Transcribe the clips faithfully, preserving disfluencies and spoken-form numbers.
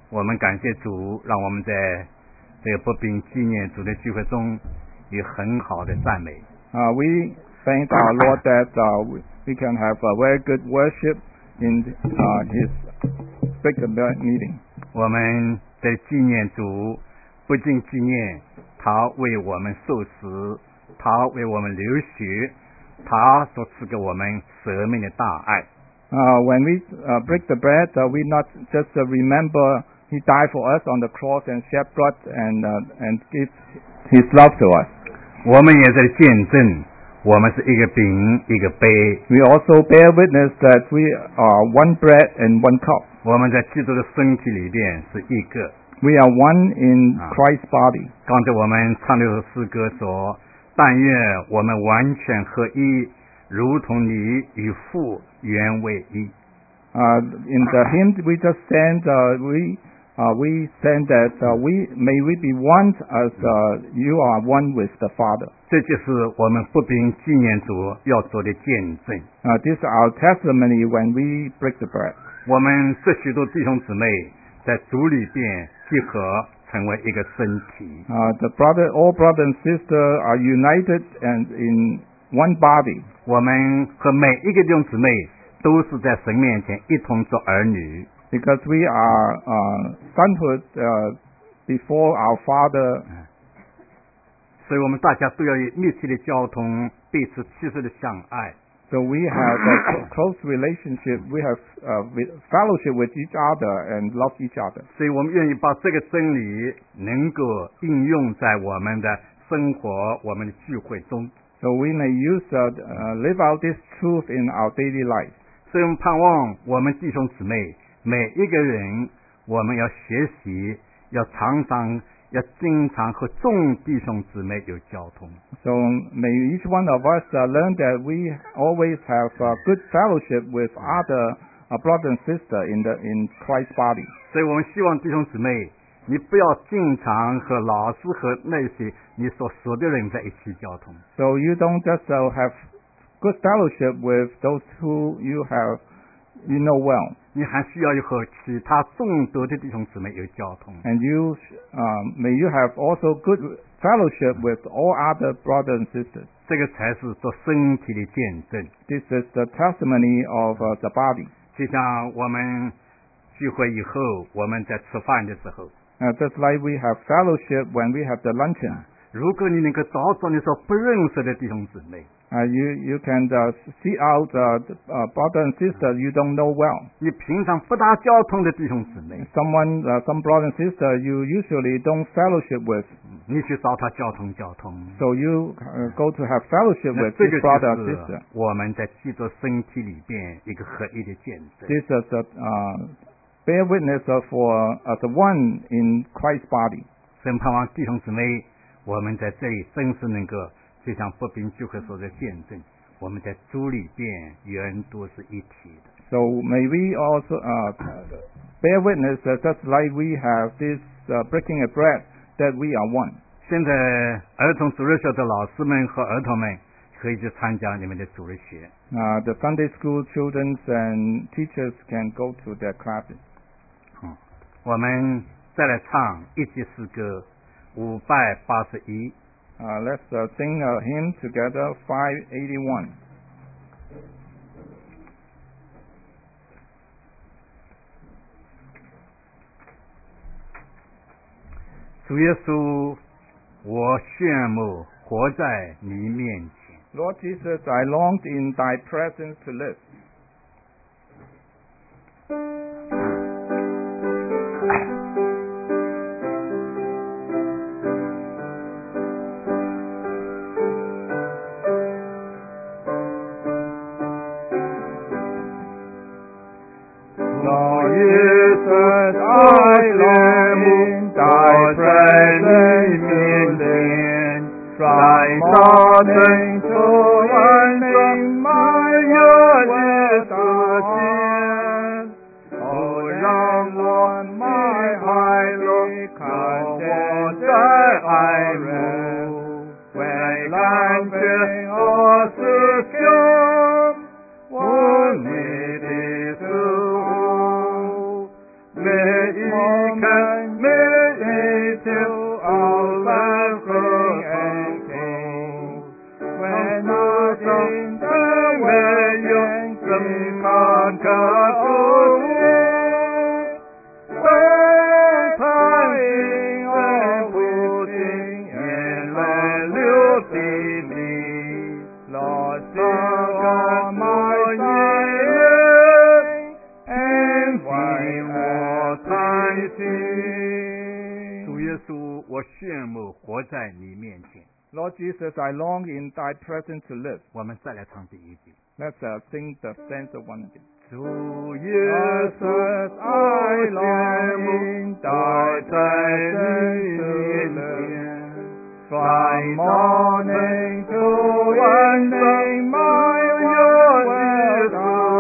我们感谢主，让我们在这个不并纪念主的聚会中有很好的赞美。 Uh, we thank our Lord that uh, we can have a very good worship in uh, His big meeting. 我们在纪念主，不仅纪念他为我们受死，他为我们流血，他所赐给我们舍命的大爱。 Uh, when we uh, break the bread, uh, we not just uh, remember He died for us on the cross and shed blood and uh, and give His love to us. 我们也在见证，我们是一个饼一个杯。 We also bear witness that we are one bread and one cup. 我们在基督的身体里边是一个。 We are one in Christ's body. 刚才我们唱的首诗歌说：“但愿我们完全合一，如同你与父原为一。” Uh, in the hymn we just sang, uh, we uh, we sang that uh, we may we be one as uh, you are one with the Father. 这就是我们不并纪念主要做的见证。 Uh, this is our testimony when we break the bread. 我们这许多弟兄姊妹在主里边结合，成为一个身体。 Uh, the brother, all brother and sister are united and in one body. 我们和每一个弟兄姊妹都是在神面前一同做儿女。 Because we are uh, sonhood uh, before our Father. 所以我们大家都要有密切的交通，彼此契实的相爱。 So we have a close relationship. We have uh, fellowship with each other and love each other. 所以我们愿意把这个真理能够应用在我们的生活、我们的聚会中。 So we may use uh, uh, live out this truth in our daily life. 所以我们盼望我们弟兄姊妹每一个人，我们要学习，要常常。要经常和众弟兄姊妹有交通。 So may each one of us uh, learn that we always have uh, good fellowship with other uh, brother and sister in the in Christ's body. 所以我们希望弟兄姊妹，你不要经常和老师和那些你所熟的人在一起交通。 So you don't just uh, have good fellowship with those who you have you know well. 你还需要和其他众多的弟兄姊妹有交通。 And you, um, may you have also good fellowship with all other brothers and sisters. 这个才是做身体的见证。 This is the testimony of uh, the body. 就像我们聚会以后，我们在吃饭的时候。 Uh, just like we have fellowship when we have the luncheon. 如果你能够找找你所不认识的弟兄姊妹。 Uh, you you can uh, see out uh, uh, brother and sister you don't know well. 你平常不大交通的弟兄姊妹。 Someone, uh, some brother and sister you usually don't fellowship with. 你去找他交通交通。 So you uh, go to have fellowship with this brother and sister. 我们在基督身体里边一个合一的见证。 This is a uh, bear witness for as uh, one in Christ's body. 神盼望弟兄姊妹，我们在这里真是能够。就像不并聚会所的见证，我们在主里边原都是一体的。 So may we also uh, bear witness that just like we have this uh, breaking of bread, that we are one. 现在儿童主日学的老师们和儿童们可以去参加你们的主日学。 Uh, the Sunday school children and teachers can go to their classes. 嗯，我们再来唱一节诗歌五百八十一。 Uh, let's uh, sing a hymn together, five eighty-one. 主耶稣，我羡慕活在你面前。 Lord Jesus, I longed in thy presence to live. 每一 to all blessing and King. When not in the world we conquer all. When time and pushing and let beauty, Lord, still on my side, and why was I sing? 主耶稣，我羡慕活在你面前。 Lord Jesus, I long in Thy presence to live. 我们再来唱第一句。 Let's uh, sing the stanza one again. 主耶 Jesus, 稣， I 我 long 羡慕 in 活 Thy 在 presence 你 to 面 live. 前。 From morning to evening, my world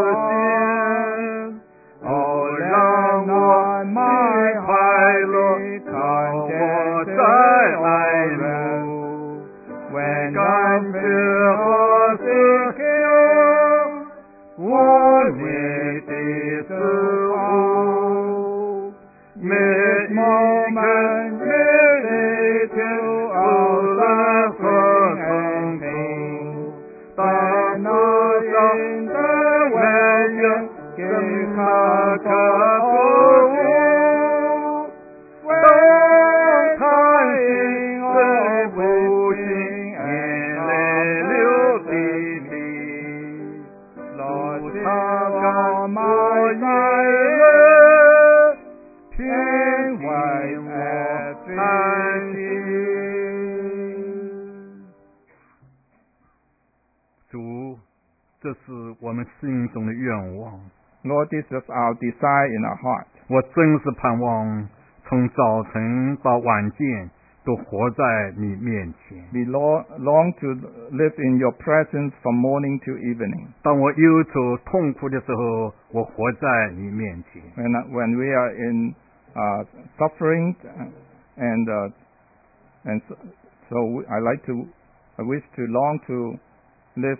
is Oh, 让我 my 快乐 heart 让我 contented 在爱 rest. 慕。 When 感 I 谢 feel 我 secure, 我你的似乎，每一 moment 刻 lead to all 无论何 suffering 痛 and pain. 苦， When 当 I 世上 in the 没 world 有 give 什么 comfort 可 for 负， you. 当 When 叹 I 息 all 最不 wishing 幸，眼 and 泪流 comforted 滴 me. 滴。 Lord, 主 still 他感 on 我 my 眼 side, 泪，平 and 静 wipe 我 every 叹息。 tear. 主，这是我们心中的愿望。 Lord, this is our desire in our heart. 我真是盼望从早晨到晚间都活在你面前。 We lo- long to live in your presence from morning to evening. 当我忧愁痛苦的时候，我活在你面前。 When, when we are in uh, suffering and uh, and so, so I like to, I wish to long to live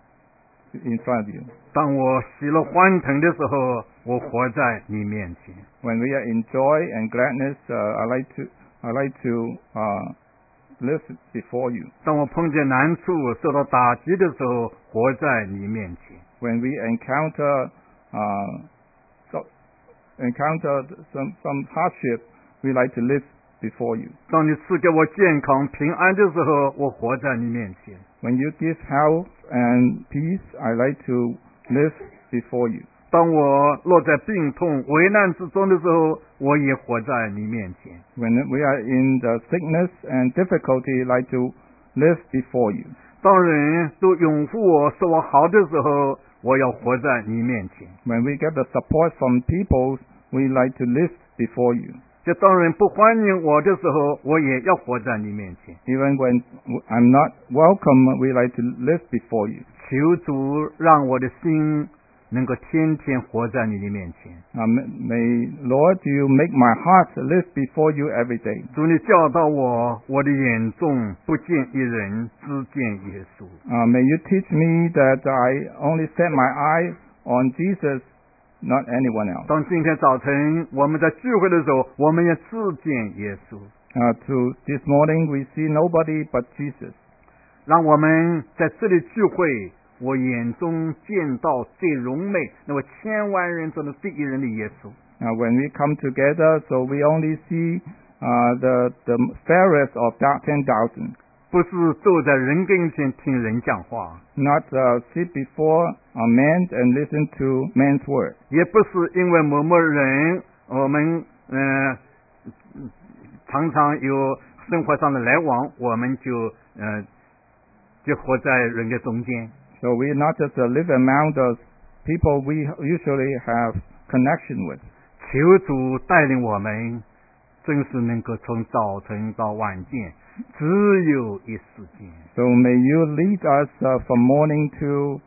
in front of you. 当我喜乐欢腾的时候，我活在你面前。 When we are in joy and gladness, uh, I like to, I like to uh, live before you. 当我碰见难处、受到打击的时候，活在你面前。 When we encounter uh, so, encounter some some hardship, we like to live before you. 当你赐给我健康平安的时候，我活在你面前。 When you give health and peace, I like to live before you. 当我落在病痛、危难之中的时候，我也活在你面前。 When we are in the sickness and difficulty, I like to live before you. 当人都拥护我、说我好的时候，我要活在你面前。 When we get the support from people, we like to live before you. 就当人不欢迎我的时候，我也要活在你面前。 Even when I'm not welcome, we like to live before you. 求主让我的心能够天天活在你的面前。 Uh, may Lord, you make my heart live before you every day. 主，你教导我，我的眼中不见一人，只见耶稣。 Uh, may you teach me that I only set my eye on Jesus, not anyone else. 当今天早晨我们在聚会的时候，我们也只见耶稣。 Uh, to this morning, we see nobody but Jesus. 让我们在这里聚会，我眼中见到最荣美，那么千万人中的第一人的耶稣。 Uh, when we come together, so we only see uh, the, the fairest of that ten thousand. 不是坐在人跟前听人讲话， Not uh, sit before a man and listen to man's word. 也不是因为某某人，我们呃常常有生活上的来往，我们就呃就活在人的中间。 So we not just uh, live among the people we usually have connection with. 求主带领我们，真是能够从早晨到晚间，只有一时间。 So may you lead us uh, from morning to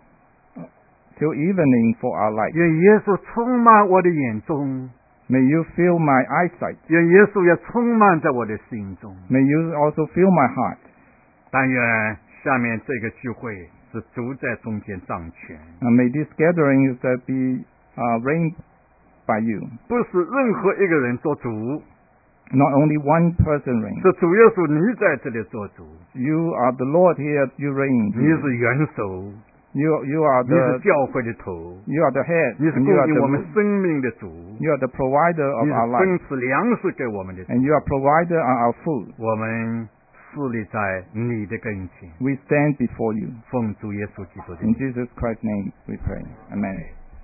till evening for our life. 愿耶稣充满我的眼中， May you fill my eyesight. 愿耶稣也充满在我的心中。 May you also fill my heart. 但愿下面这个聚会是主在中间掌权， Uh, may these gatherings uh, be uh, reigned by you. 不是任何一个人做主， Not only one person reigns. 是主耶稣你在这里做主， You are the Lord here. You reign. 你是元首， You you are 你是 the 教会的头， you are the head. 你是 And 供 you are 应我们 the 生命的主， you are the provider of 你 our 是 life. 分赐粮食给我们的主。 And you are provider of our food. 我们侍立在你的跟前， We stand before you. 奉主耶稣基督的 In 名。 Jesus Christ's name we pray. Amen.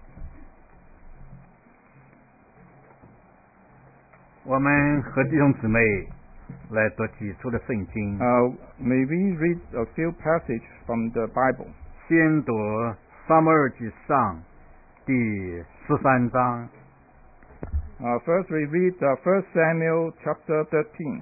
我们和弟兄姊妹来读几处的圣经， Uh, may we read a few passages from the Bible? 先读撒母耳记上第十三章。 Uh, first we read uh, First Samuel chapter thirteen.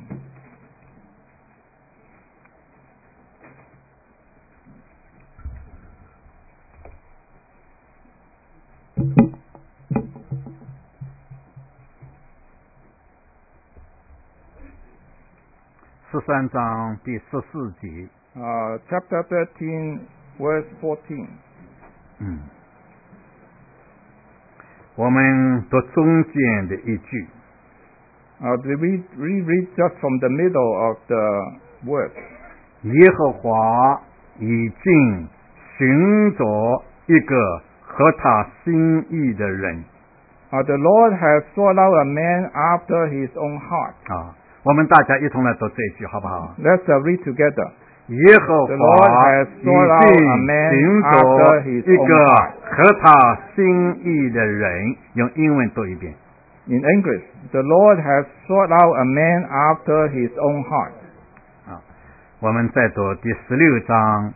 十三章第十四节， Uh, chapter thirteen, verse fourteen. 嗯，我们读中间的一句， Uh, we read, we read just from the middle of the verse. 耶和华已经寻找一个合他心意的人 Uh, the Lord has sought out a man after his own heart. 啊，我们大家一同来读这一句，好不好？ Let's uh, read together. 耶和 The Lord 华 has 已 sought out a 经 man 寻找 after his 一 own 个 heart. 合他心意的人，用英文读一遍。 In English, the Lord has sought out a man after his own heart. 啊，我们再读第十六章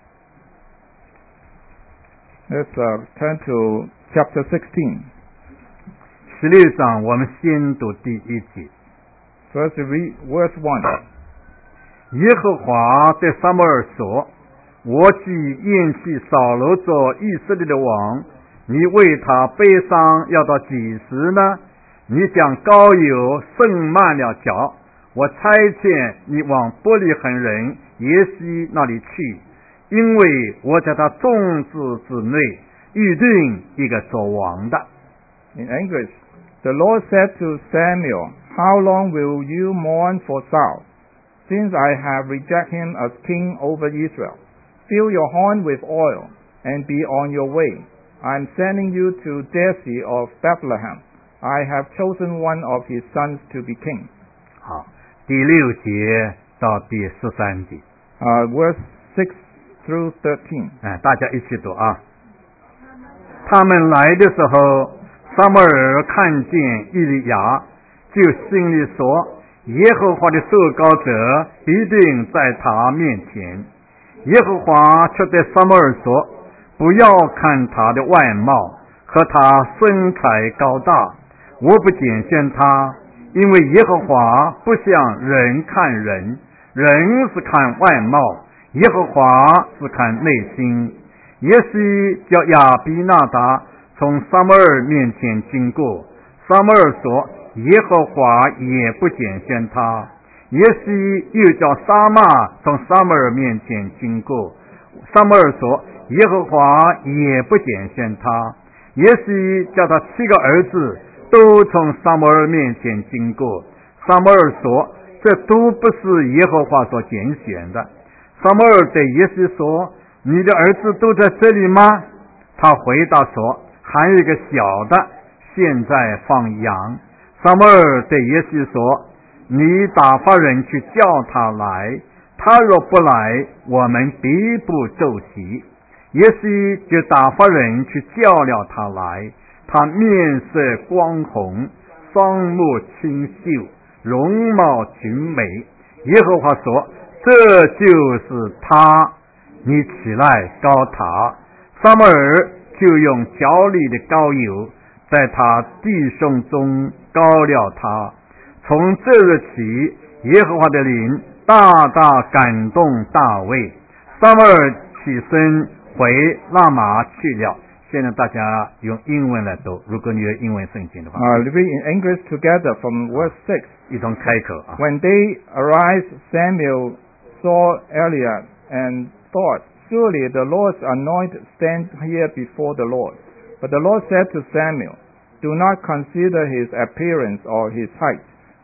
Let's uh, turn to chapter sixteen. 十六章，我们先读第一节。 First, we read verse one. 耶和华对撒母耳说：“我既厌弃扫罗做以色列的王，你为他悲伤要到几时呢？你将膏油盛满了脚，我差遣你往伯利恒人耶西那里去，因为我在他众子之内预定一个做王的。” In English, the Lord said to Samuel, How long will you mourn for Saul, since I have rejected him as king over Israel? Fill your horn with oil, and be on your way. I am sending you to Jesse of Bethlehem. I have chosen one of his sons to be king. 好，第六节到第十三节， Uh, verse six through thirteen. 哎，大家一起读啊。他们来的时候，撒母耳看见以利亚，就心里说：“耶和华的受膏者必定在他面前。”耶和华却对撒母耳说：“不要看他的外貌和他身材高大，我不拣选他，因为耶和华不像人看人，人是看外貌，耶和华是看内心。”耶西叫亚比纳达从撒母耳面前经过，撒母耳说：“耶和华也不拣选他。”耶西又叫撒玛从撒母耳面前经过，撒母耳说：“耶和华也不拣选他。”耶西叫他七个儿子都从撒母耳面前经过，撒母耳说：“这都不是耶和华所拣选的。”撒母耳对耶西说：“你的儿子都在这里吗？”他回答说：“还有一个小的，现在放羊。”撒母耳对耶西说：“你打发人去叫他来，他若不来，我们必不奏席。”耶西就打发人去叫了他来，他面色光红，双目清秀，容貌俊美。耶和华说：“这就是他，你起来膏他。”撒母耳就用脚里的膏油在他弟兄中膏了他。从这日起，耶和华的灵大大感动大卫。撒母耳起身回拉玛去了。现在大家用英文来读，如果你有英文圣经的话， Uh, read in English together from verse six. 一同开口啊。 When they arrived, Samuel saw Eliab and thought, Surely the Lord's anointed stands here before the Lord. But the Lord said to Samuel, Do not consider his appearance or his height,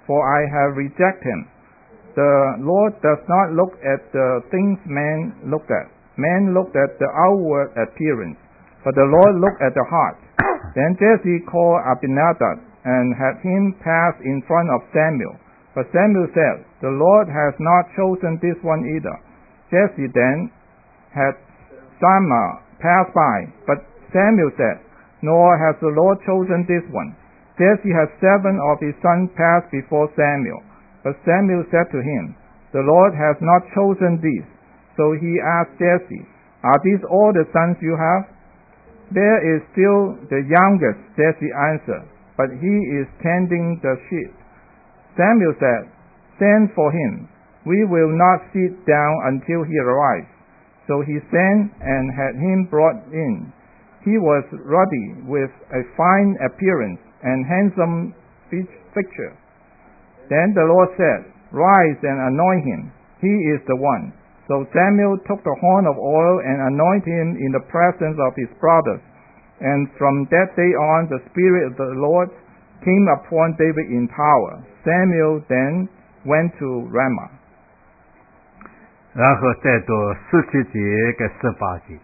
for I have rejected him. The Lord does not look at the things man looked at. Man looked at the outward appearance, but the Lord looked at the heart. Then Jesse called Abinadab and had him pass in front of Samuel. But Samuel said, The Lord has not chosen this one either. Jesse then had Shammah pass by, but Samuel said, Nor has the Lord chosen this one. Jesse had seven of his sons pass before Samuel. But Samuel said to him, The Lord has not chosen these. So he asked Jesse, Are these all the sons you have? There is still the youngest, Jesse answered, but he is tending the sheep. Samuel said, Send for him. We will not sit down until he arrives. So he sent and had him brought in. He was ruddy, with a fine appearance and handsome feature. Then the Lord said, Rise and anoint him. He is the one. So Samuel took the horn of oil and anointed him in the presence of his brothers. And from that day on, the Spirit of the Lord came upon David in power. Samuel then went to Ramah. 然后再读十七节跟十八节。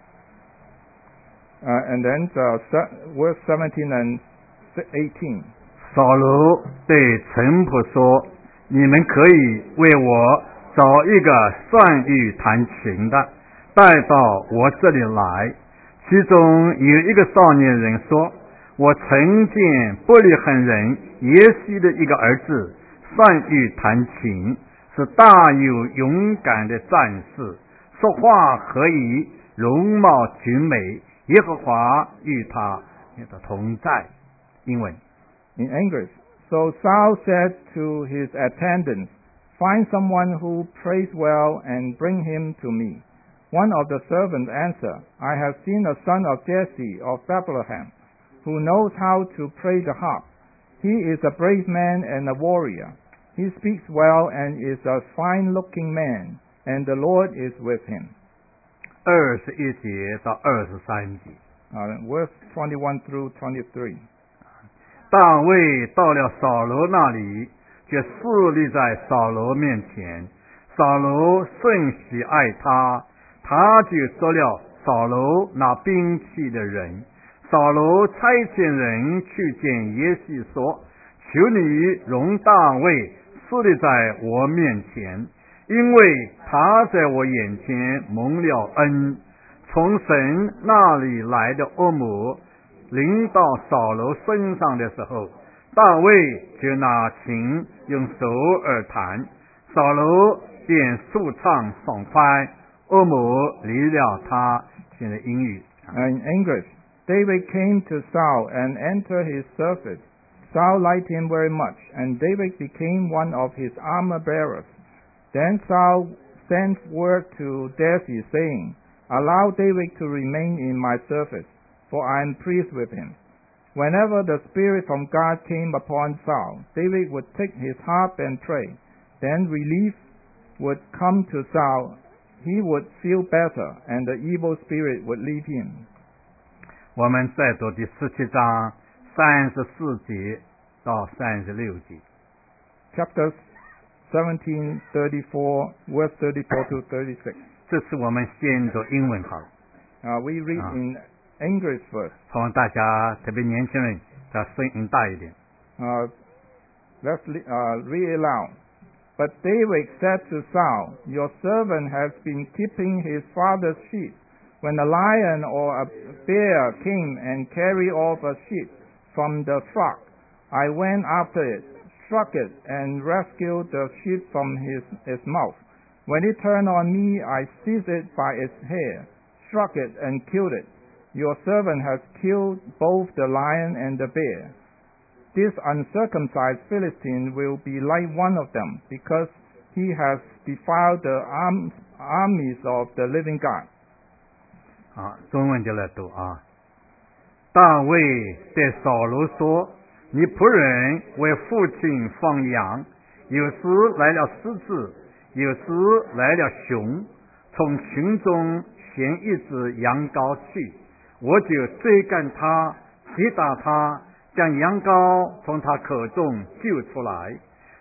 Uh, and then uh, verse seventeen and eighteen. 扫罗对臣仆说：“你们可以为我找一个善于弹琴的，带到我这里来。”其中有一个少年人说：“我曾见伯利恒人耶西的一个儿子，善于弹琴，是大有勇敢的战士，说话可以，容貌俊美，耶和华与他的同在。”英文。 In English, so Saul said to his attendants, Find someone who prays well and bring him to me. One of the servants answered, I have seen a son of Jesse of Bethlehem, who knows how to play the harp. He is a brave man and a warrior. He speaks well and is a fine-looking man, and the Lord is with him. 二十一节到二十三节。 Uh, verse twenty-one through twenty-three. 大卫到了扫罗那里，就侍立在扫罗面前。扫罗甚喜爱他，他就做了扫罗那兵器的人。扫罗差遣人去见耶西说：“求你容大卫侍立在我面前，因为他在我眼前蒙了恩。”从神那里来的恶魔临到扫罗身上的时候，大卫就拿琴用手耳弹，扫罗便舒畅爽快，恶魔离了他。现在英语。 In English, David came to Saul and entered his service. Saul liked him very much, and David became one of his armor bearers. Then Saul sent word to Jesse, saying, Allow David to remain in my service, for I am pleased with him. Whenever the Spirit from God came upon Saul, David would take his harp and pray. Then relief would come to Saul. He would feel better, and the evil spirit would leave him. 我们再读第十七章三十四节到三十六节。 Chapters seventeen, thirty-four, verse thirty-four to thirty-six. 这是我们先读英文好。 Uh, we read Ah. in English first. 希望大家特别年轻人的声音大一点。 Uh, let's uh, read it aloud. But David said to Saul, Your servant has been keeping his father's sheep. When a lion or a bear came and carried off a sheep from the flock, I went after it, struck it, and rescued the sheep from his, its mouth. When it turned on me, I seized it by its hair, struck it, and killed it. Your servant has killed both the lion and the bear. This uncircumcised Philistine will be like one of them, because he has defiled the arm, armies of the living God. 啊，中文就来读啊。大卫对扫罗说：“你仆人为父亲放羊，有时来了狮子，有时来了熊，从群中衔一只羊羔去，我就追赶他，击打他，将羊羔从他口中救出来。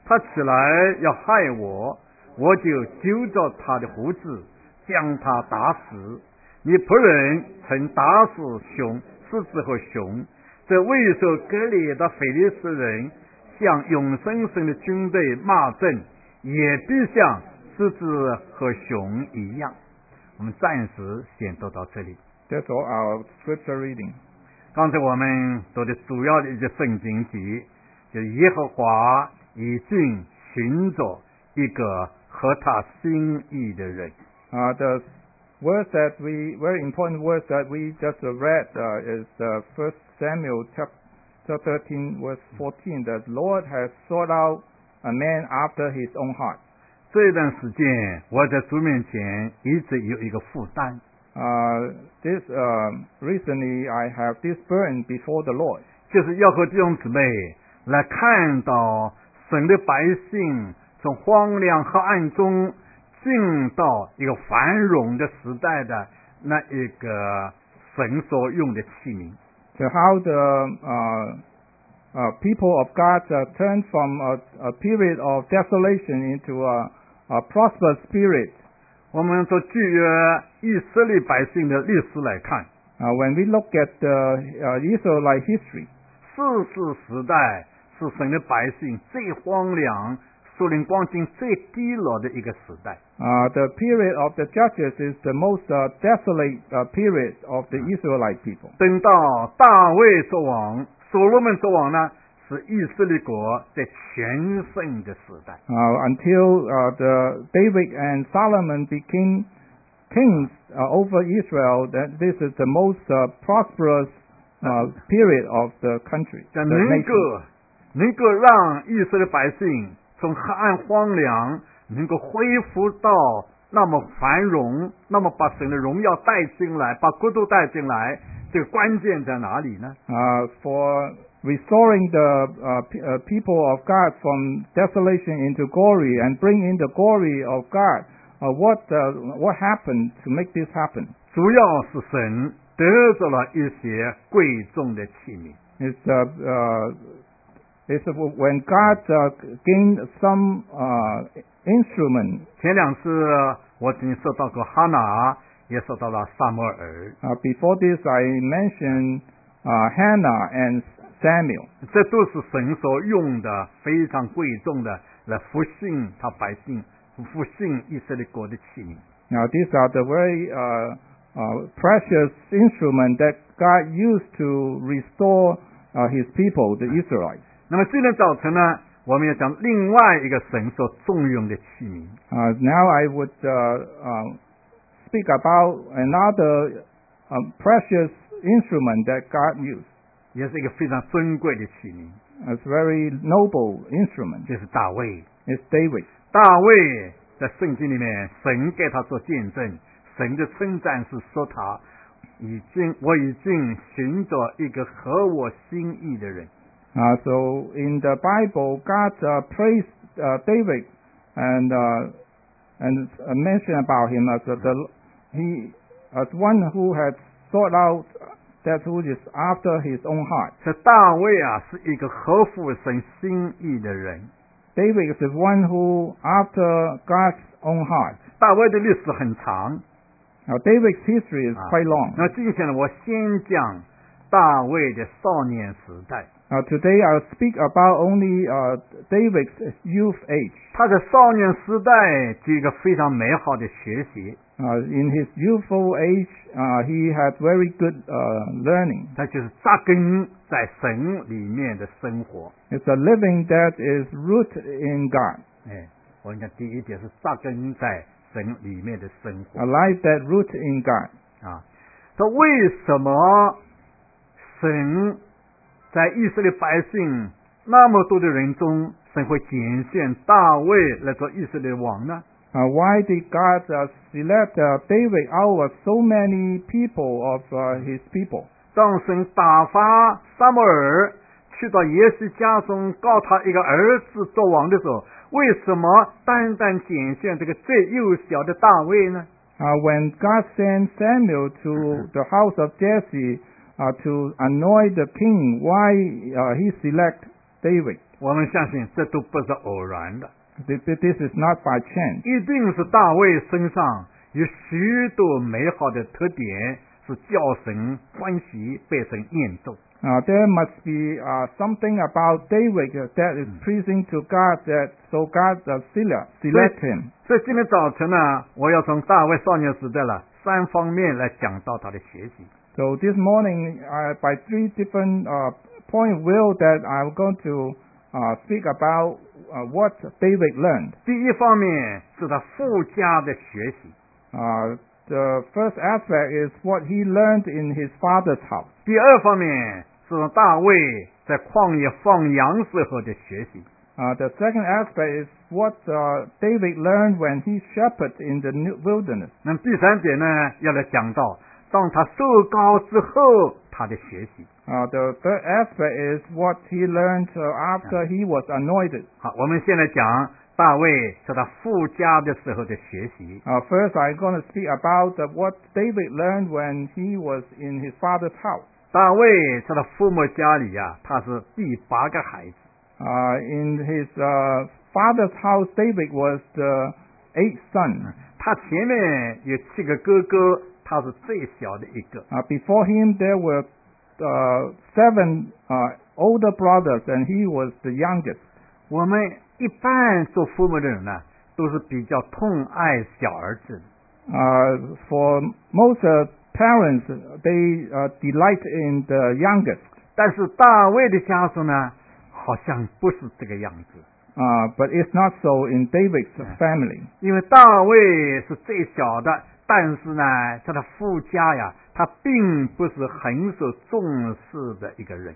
他起来要害我，我就揪着他的胡子，将他打死。你仆人曾打死熊，狮子和熊，这未受割礼的非利士人向永生神的军队骂阵，也必像狮子和熊一样。我们暂时先读到这里。 That's all our scripture reading. 刚才我们读的主要的一节圣经节，就是耶和华已经寻找一个合他心意的人。 Uh, the verse that we, very important verse that we just read uh, is uh, First Samuel chapter thirteen, verse fourteen. That Lord has sought out a man after His own heart. 这段时间，我在主面前一直有一个负担。 Uh, this uh, recently I have this burden before the Lord. 就是要和弟兄姊妹来看到神的百姓从荒凉黑暗中进到一个繁荣的时代的那一个神所用的器皿。 So how the uh, uh, people of God uh, turn from a, a period of desolation into a, a prosperous spirit. 我们从旧约以色列百姓的历史来看， Uh, when we look at the uh, Israelite history, 四世时代是神的百姓最荒凉、属灵光景最低落的一个时代。 uh, the period of the judges is the most uh, desolate uh, period of the Israelite people. 等到大卫作王、所罗门作王呢，是以色列国在全盛的时代。 Uh, until uh, the David and Solomon became kings uh, over Israel, that this is the most uh, prosperous uh, period of the country. 这 the 能 nation. 够能够让以色列百姓从黑暗荒凉能够恢复到那么繁荣，那么把神的荣耀带进来，把国度带进来，这个关键在哪里呢？ Uh, for restoring the uh, p- uh, people of God from desolation into glory and bring in the glory of God. Uh, what uh, what happened to make this happen? 主要是神得着了一些贵重的器皿。 It's uh, uh, it's when God uh, gained some uh, instrument. 前两次我已经说到过哈拿，也说到了撒母耳。 Uh, before this, I mentioned uh, Hannah and Samuel. 这都是神所用的非常贵重的来复兴他百姓、复兴以色列国的器皿。 Now, these are the very uh, uh, precious instrument that God used to restore uh, His people, the Israelites. 那么今天早晨呢，我们要讲另外一个神所重用的器皿。 Uh, now, I would uh, uh, speak about another uh, precious instrument that God used. 也是一个非常尊贵的器皿， It's a very noble instrument. 就是大卫。 It's David. 大卫在圣经里面，神给他做见证，神的称赞是说他已经，我已经寻找一个合我心意的人。 Uh, so in the Bible, God uh, praised uh, David and uh, and uh, mentioned about him as uh, the he as one who had sought out that who is after his own heart. 这大卫啊，是一个合乎神心意的人。 David is the one who after God's own heart. 大卫的历史很长， Now David's history is 啊 quite long. 那今天呢，我先讲大卫的少年时代。 Now today I'll speak about only uh, David's youth age. 他在少年时代就有一个非常美好的学习， Uh, in his youthful age, uh, he had very good uh, learning. 他就是扎根在神里面的生活。 It's a living that is rooted in God, 哎，我讲第一点是扎根在神里面的生活 a life that rooted in God. 啊。说为什么神在以色列百姓那么多的人中，神会拣选大卫来做以色列王呢？ Uh, why did God uh, select uh, David out of so many people of uh, his people? 当神打发撒母耳去到耶西家中告他一个儿子做王的时候，为什么单单拣选这个最幼小的大卫呢？ Uh, when God sent Samuel to the house of Jesse uh, to anoint the king, why uh, he select David? 我们相信这都不是偶然的， This is not by chance. 一定是大卫身上有许多美好的特点，是叫神欢喜，被神念咒。 Uh, there must be uh, something about David that is pleasing to God, that so God uh, select, select him. 所以今天早晨呢，我要从大卫少年时代了三方面来讲到他的学习。 So this morning, uh, by three different uh, point of view that I'm going to uh, speak about uh, what David learned. 第一方面是他附加的学习， Uh, the first aspect is what he learned in his father's house. 第二方面是大卫在旷野放羊时候的学习， Uh, the second aspect is what uh, David learned when he shepherded in the new wilderness. 那么第三点呢，要来讲到当他受膏之后他的学习。 Uh, the third aspect is what he learned uh, after he was anointed. 好，我们现在讲大卫在他附加的时候的学习。 Uh, first, I'm going to speak about uh, what David learned when he was in his father's house. 大卫在他父母家里呀、啊，他是第八个孩子。 Uh, in his uh, father's house, David was the eighth son. 他前面有七个哥哥，他是最小的一个。 Uh, before him, there were uh, seven uh, older brothers, and he was the youngest. 我们一般做父母的人呢，都是比较痛爱小儿子的。 Uh, for most uh, parents, they uh, delight in the youngest. 但是大卫的家族呢，好像不是这个样子。 Uh, but it's not so in David's family. 因为大卫是最小的，但是呢，在他父家呀，他并不是很受重视的一个人。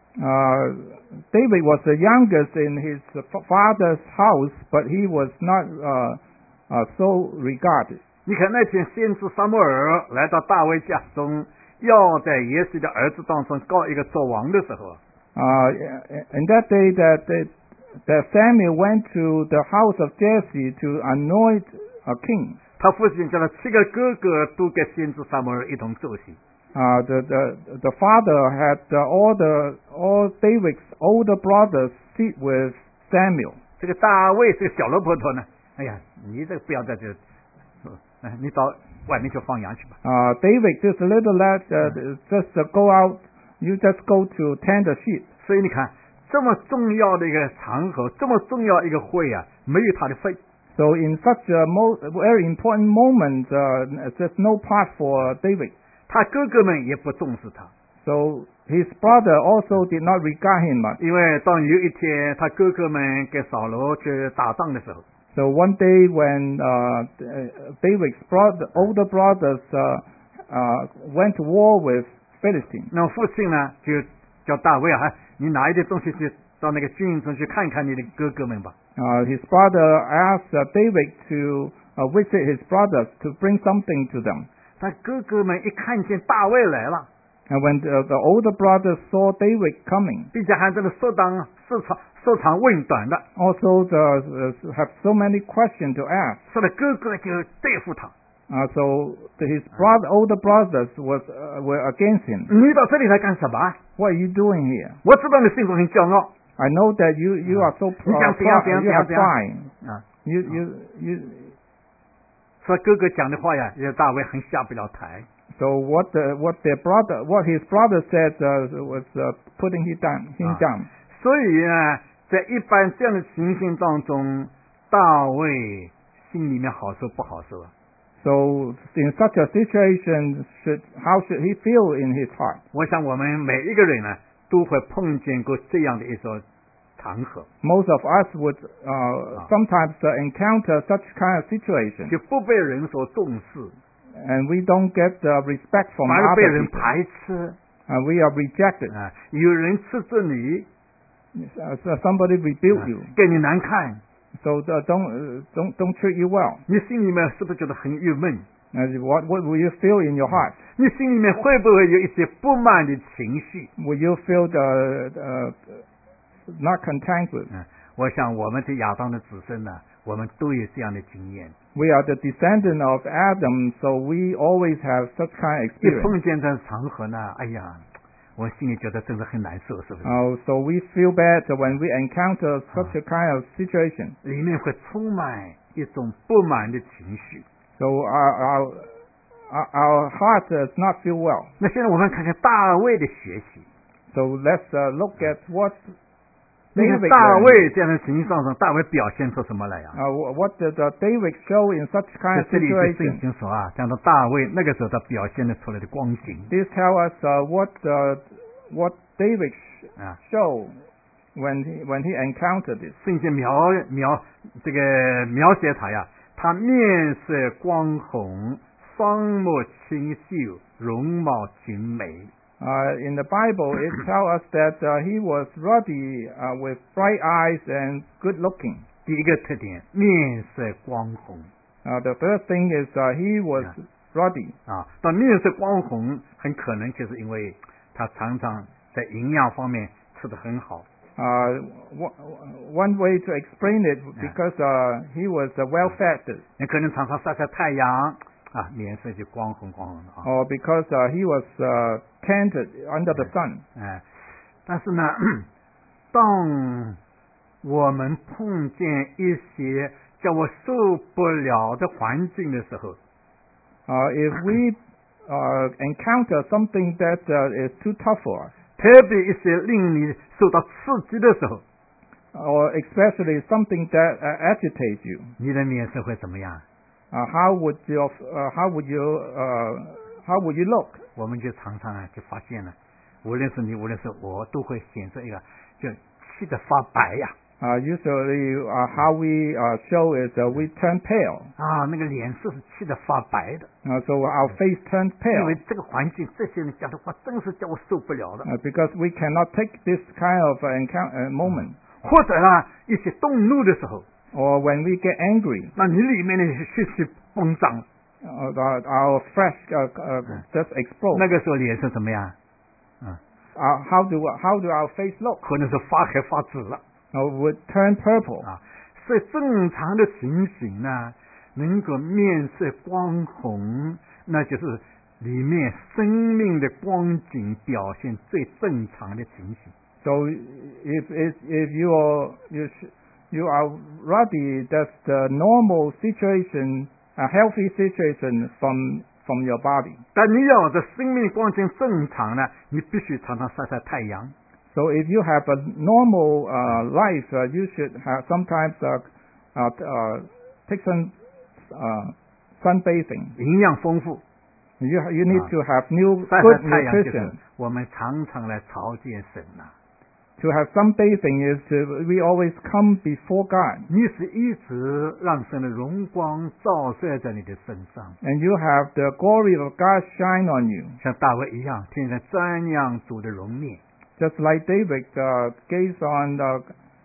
Uh, David was the youngest in his father's house, but he was not uh, uh, so regarded. 你看那天先知撒母耳来到大卫家中，要在耶稣的儿子当中告一个做王的时候， Uh, in that day that, that, that Samuel went to the house of Jesse to anoint a king. 他父亲叫他七个哥哥都跟先知撒母耳一同受洗。 Uh, the, the, the father had uh, all, the, all David's older brothers sit with Samuel. 这个大卫这个小萝卜头呢，哎呀，你这个不要在这，呃你到外面去放羊去吧。 Uh, David, this little lad, uh, just uh, go out, you just go to tend the sheep. 所以你看，这么重要的一个场合，这么重要一个会啊，没有他的份。 So in such a mo- very important moment, uh, there's no part for David. 他哥哥们也不重视他， So his brother also did not regard him much. 因为当有一天他哥哥们跟扫罗去打仗的时候， So one day when uh, David's brother, older brothers uh, uh, went to war with Philistines, 那么父亲呢就叫大卫啊，你拿一点东西去到那个军营中去看看你的哥哥们吧。 uh, his brother asked uh, David to uh, visit his brothers to bring something to them. 他哥哥们一看见大卫来了， And when the, the older brothers saw David coming, 并且还在那说当说长说长问短的， also the, uh, have so many questions to ask. 说的哥哥就对付他。 Uh, so the, his brother, older brothers was, uh, were against him. 你到这里来干什么？ What are you doing here? 我知道你心中很骄傲 I know that you, you are so uh, 你想怎样怎 pride, 样 you 怎样 are 怎样 pride. 啊！ You, you, you, 说哥哥讲的话呀，让大卫很下不了台。 so what the, what their brother, what his brother said uh, was uh, putting him down, him Ah. down. 所以呢，在一般这样的情形当中，大卫心里面好受不好受啊？ So in such a situation, should, how should he feel in his heart? 我想我们每一个人呢，都会碰见过这样的一种场合， Most of us would uh, sometimes uh, encounter such kind of situation, 就不被人所重视， and we don't get the respect from 反而被 other 人 people, 排斥 and we are rejected. 啊！有人斥责你， Uh, so somebody rebuke you, 给你难看， so uh, don't, uh, don't don't treat you well. 你心里面是不是觉得很郁闷？ And what what will you feel in your heart? 你心里面会不会有一些不满的情绪？ Will you feel the uh, not content with? 嗯，我想我们这亚当的子孙呢，我们都有这样的经验。 We are the descendant of Adam, so we always have such kind of 一 experience. 碰见这场合呢，哎呀， 我心里觉得真是很难受，是不是？ Uh, so we feel bad when we encounter such a kind of situation. 里面会充满一种不满的情绪。 So our, our, our, our heart does not feel well. 那现在我们看看大卫的学习。 So let's uh, look at what 你看 David 大 learned. 卫这样的情形上，大卫表现出什么来呀、啊？ Uh, what did uh, David show in such 在 kind of 这里就圣 situation? 经说啊，讲到大卫那个时候他表现的出来的光景 This tell us uh, what uh, what David sh- 啊， show when he when he encountered this. 圣经描描这个描写他呀，他面色光红，双目清秀，容貌俊美。 Uh, in the Bible, it tells us that uh, he was ruddy uh, with bright eyes and good looking. 第一个特点，面色光红 Uh, the first thing is uh, he was Yeah. ruddy. 啊，到面色光红，很可能就是因为他常常在营养方面吃得很好。 Uh, w- one way to explain it, Yeah. because uh, he was uh, well fed, 也可能常常晒晒太阳啊，脸色就光红光红的啊。 or because uh, he was uh, tended under the sun. 哎，但是呢，当我们碰见一些叫我受不了的环境的时候， Uh, if we uh, encounter something that uh, is too tough for us, 特别一些令你受到刺激的时候， or especially something that uh, agitates you, 你的脸色会怎么样？ uh, how would you uh, how would you uh, how would you look? 我们就常常啊就发现了，无论是你，无论是我，都会显出一个就气得发白呀、 Uh, usually, uh, how we uh, show is uh, we turn pale. 啊，那个脸色是气得发白的， Uh, so our face turns 因为 pale 这个环境，这些人讲的话真是叫我受不了的。 uh, because we cannot take this kind of uh, encounter, uh, moment. 或者呢，一些动怒的时候， Or when we get angry, 那你里面的血气膨胀， uh, our, our flesh uh, uh, just explodes. 那个时候脸色怎么样？ Uh, how do how do our face look? 可能是发黑发紫了 Uh, would turn purple. 啊。所以正常的情形呢，能够面色光红，那就是里面生命的光景表现最正常的情形。 So if if, if you are you sh- you are ruddy, that's the normal situation, a healthy situation from from your body. 但你要的生命光景正常呢，你必须常常晒晒太阳。 So if you have a normal uh, life, uh, you should have sometimes uh, uh, uh, take some uh, sunbathing. 营养丰富， You you need Ah. to have new 晒 good 晒太阳就 nutrition. 是我们常常来朝见神呐、 To have sunbathing is to we always come before God, 你是一直让神的荣光照射在你的身上， and you have the glory of God shine on you, 像大卫一样，天天瞻仰主的容面。 just like David uh, gaze on uh,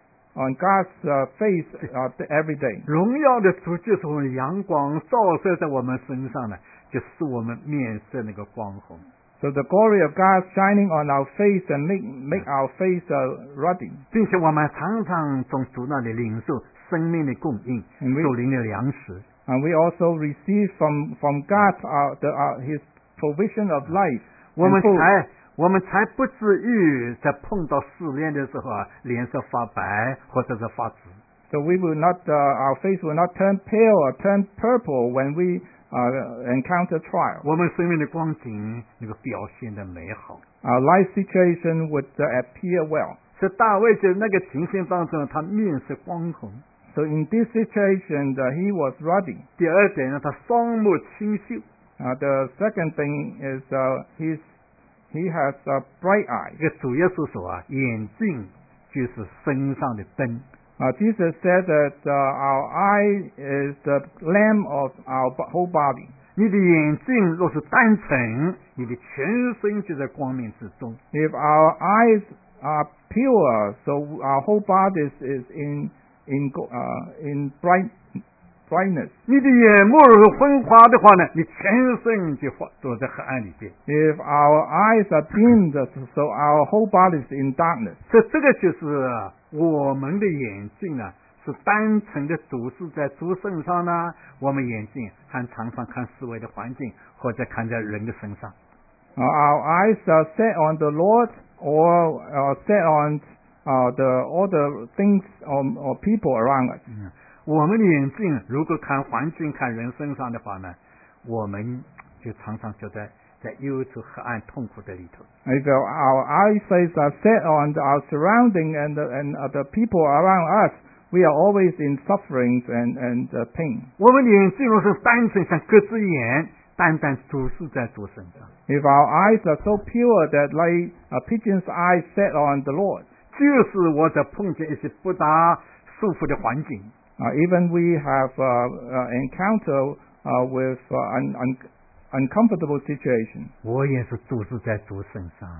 on God's uh, face uh, every day. 荣耀的主就是我们阳光照射在我们身上呢，就使我们面色那个光红。 So the glory of God shining on our face and make make our face uh, ruddy. 并且我们常常从主那里领受生命的供应， And we- 属灵的粮食。 And we also receive from from God uh, the, uh, His provision of life 我们 and food. 才我们才不至于在碰到试炼的时候啊，脸色发白或者是发紫。 So we will not, uh, our face will not turn pale or turn purple when we uh, encounter trial. 我们生命的光景能够表现的美好。 Our life situation would uh, appear well. 所以大卫在那个情形当中，他面色光红。 So in this situation, uh, he was ruddy. 第二点呢，他双目清秀。 Uh, the second thing is uh, he's, he has uh, bright eyes. 这个主耶稣说啊，眼睛就是身上的灯。 Uh, Jesus said that uh, our eye is the lamp of our bo- whole body. 你的眼睛若是单纯，你的全身就在光明之中。 If our eyes are pure, so our whole body is, is in in go- uh, in bright brightness. 你的眼目若是昏花的话呢，你全身就躲在黑暗里边。 If our eyes are dimmed, so our whole body is in darkness. 所以这个就是我们的眼睛呢，是单纯的注视在主身上呢，我们眼睛还常常看四围的环境，或者看在人的身上。 Uh, our eyes are set on the Lord or uh, set on uh, the all the things or, or people around us. 嗯，我们的眼睛如果看环境、看人身上的话呢，我们就常常觉得在忧愁、黑暗、痛苦的里头。 If our, our eyesight are set on our surrounding and the, and uh, the people around us, we are always in sufferings and and uh, pain. 我们的眼睛若是单纯像鸽子眼，单单注视在主身上， If our eyes are so pure that like a pigeon's eyes set on the Lord, 就是我在碰见一些不大舒服的环境， uh, even we have uh, uh, encounter uh, with uh, un, un, uncomfortable situation, 我也是注视在主身上，